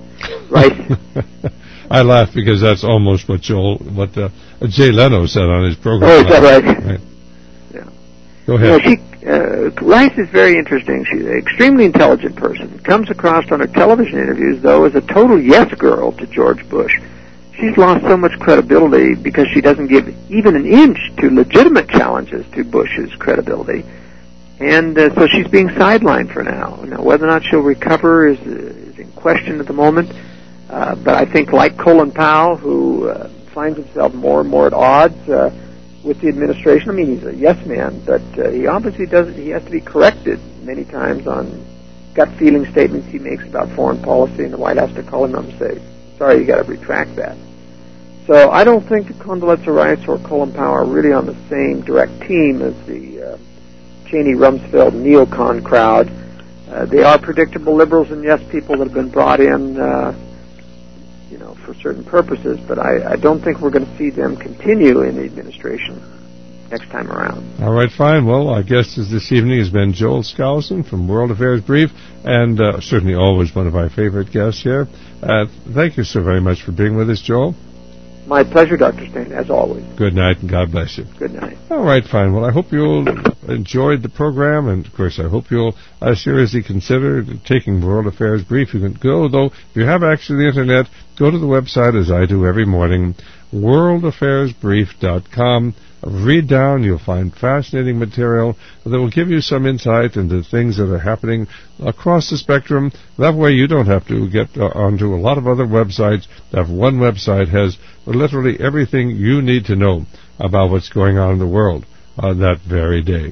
I laugh because that's almost what Jay Leno said on his program. Oh, is that right? Yeah. Go ahead. You know, Rice is very interesting. She's an extremely intelligent person. Comes across on her television interviews, though, as a total yes girl to George Bush. She's lost so much credibility because she doesn't give even an inch to legitimate challenges to Bush's credibility. And so she's being sidelined for now. Now, whether or not she'll recover is in question at the moment. But I think, like Colin Powell, who finds himself more and more at odds with the administration. I mean, he's a yes man, but he obviously doesn't. He has to be corrected many times on gut feeling statements he makes about foreign policy, and the White House to call him up and say, "Sorry, you got to retract that." So I don't think that Condoleezza Rice or Colin Powell are really on the same direct team as the Cheney, Rumsfeld, neocon crowd. They are predictable liberals and yes people that have been brought in, for certain purposes, but I don't think we're going to see them continue in the administration next time around. All right, fine. Well, our guest this evening has been Joel Skousen from World Affairs Brief, and certainly always one of our favorite guests here. Thank you so very much for being with us, Joel. My pleasure, Dr. Stan, as always. Good night, and God bless you. Good night. All right, fine. Well, I hope you'll enjoyed the program, and, of course, I hope you'll seriously consider taking World Affairs Brief. You can go, though, if you have access to the Internet, go to the website, as I do every morning, worldaffairsbrief.com. Read down. You'll find fascinating material that will give you some insight into things that are happening across the spectrum. That way you don't have to get onto a lot of other websites. That one website has literally everything you need to know about what's going on in the world on that very day.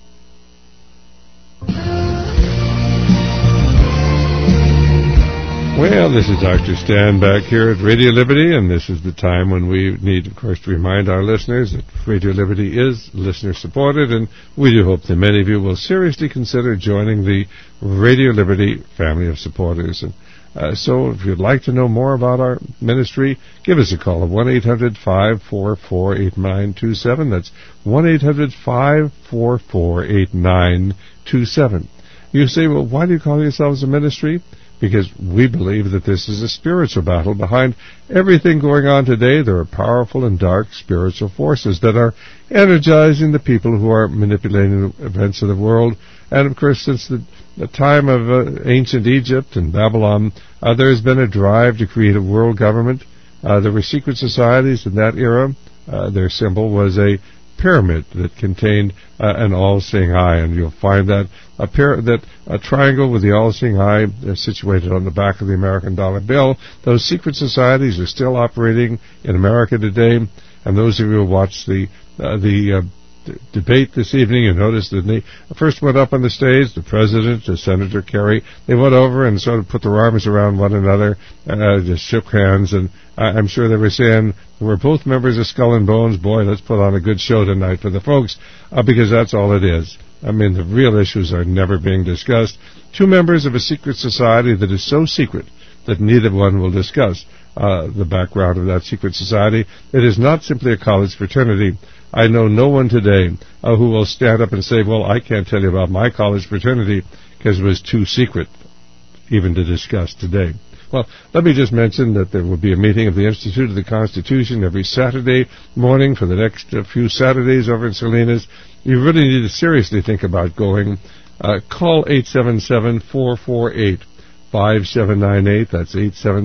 Well, this is Dr. Stan back here at Radio Liberty, and this is the time when we need, of course, to remind our listeners that Radio Liberty is listener-supported, and we do hope that many of you will seriously consider joining the Radio Liberty family of supporters. And so if you'd like to know more about our ministry, give us a call at 1-800-544-8927. That's 1-800-544-8927. You say, well, why do you call yourselves a ministry? Because we believe that this is a spiritual battle. Behind everything going on today, there are powerful and dark spiritual forces that are energizing the people who are manipulating the events of the world. And, of course, since the time of ancient Egypt and Babylon, there has been a drive to create a world government There were secret societies in that era. Their symbol was a pyramid that contained an all-seeing eye, and you'll find that a triangle with the all-seeing eye situated on the back of the American dollar bill. Those secret societies are still operating in America today, and those of you who watched the debate this evening, you noticed that they first went up on the stage, the president, Senator Kerry, they went over and sort of put their arms around one another, just shook hands, and I'm sure they were saying, we're both members of Skull and Bones, boy, let's put on a good show tonight for the folks, because that's all it is. I mean, the real issues are never being discussed. Two members of a secret society that is so secret that neither one will discuss the background of that secret society. It is not simply a college fraternity. I know no one today who will stand up and say, well, I can't tell you about my college fraternity because it was too secret even to discuss today. Well, let me just mention that there will be a meeting of the Institute of the Constitution every Saturday morning for the next few Saturdays over in Salinas. You really need to seriously think about going. Call 877-448-5798. That's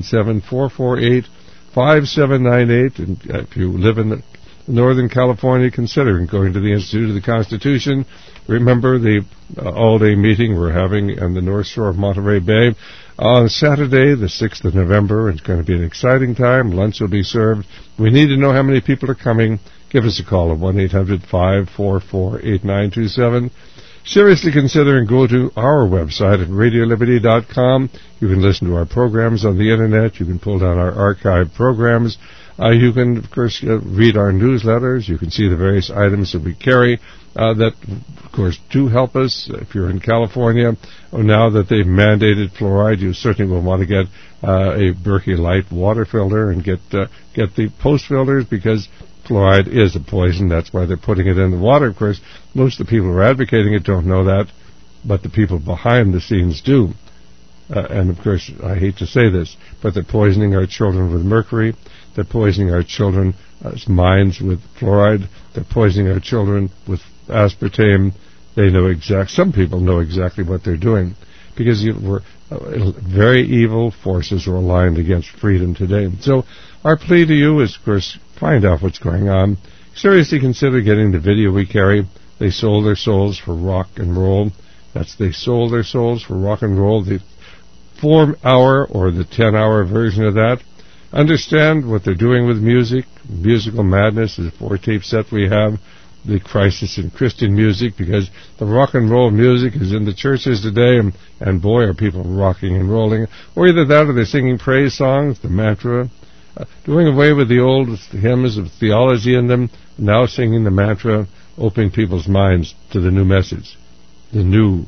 877-448-5798. And if you live in Northern California, considering going to the Institute of the Constitution, remember the all-day meeting we're having on the North Shore of Monterey Bay on Saturday, the 6th of November. It's going to be an exciting time. Lunch will be served. We need to know how many people are coming. Give us a call at 1-800-544-8927. Seriously consider and go to our website at radioliberty.com. You can listen to our programs on the Internet. You can pull down our archived programs. You can, of course, read our newsletters. You can see the various items that we carry that, of course, do help us. If you're in California, now that they've mandated fluoride, you certainly will want to get a Berkey Light water filter and get the post filters, because fluoride is a poison. That's why they're putting it in the water. Of course, most of the people who are advocating it don't know that, but the people behind the scenes do. And, of course, I hate to say this, but they're poisoning our children with mercury. They're poisoning our children's minds with fluoride. They're poisoning our children with aspartame. Some people know exactly what they're doing, because very evil forces are aligned against freedom today. So our plea to you is, of course, find out what's going on. Seriously consider getting the video we carry. They sold their souls for rock and roll. They sold their souls for rock and roll. The 4-hour or the 10-hour version of that. Understand what they're doing with music. Musical Madness is a 4-tape set we have. The Crisis in Christian Music, because the rock and roll music is in the churches today, and boy, are people rocking and rolling. Or either that, or they're singing praise songs, the mantra, doing away with the old hymns of theology in them, now singing the mantra, opening people's minds to the new message, the new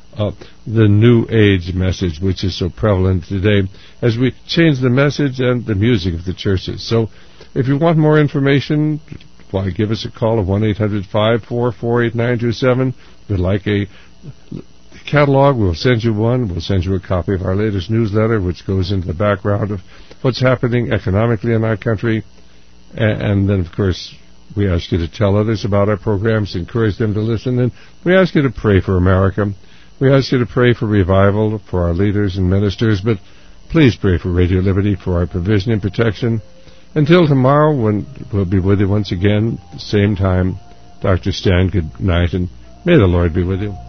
age message, which is so prevalent today, as we change the message and the music of the churches. So if you want more information, why, give us a call at 1-800-544-8927. If you'd like a catalog, we'll send you one. We'll send you a copy of our latest newsletter, which goes into the background of what's happening economically in our country. And then, of course, we ask you to tell others about our programs, encourage them to listen, and we ask you to pray for America. We ask you to pray for revival, for our leaders and ministers, but please pray for Radio Liberty, for our provision and protection. Until tomorrow, when we'll be with you once again, at the same time, Dr. Stan, good night, and may the Lord be with you.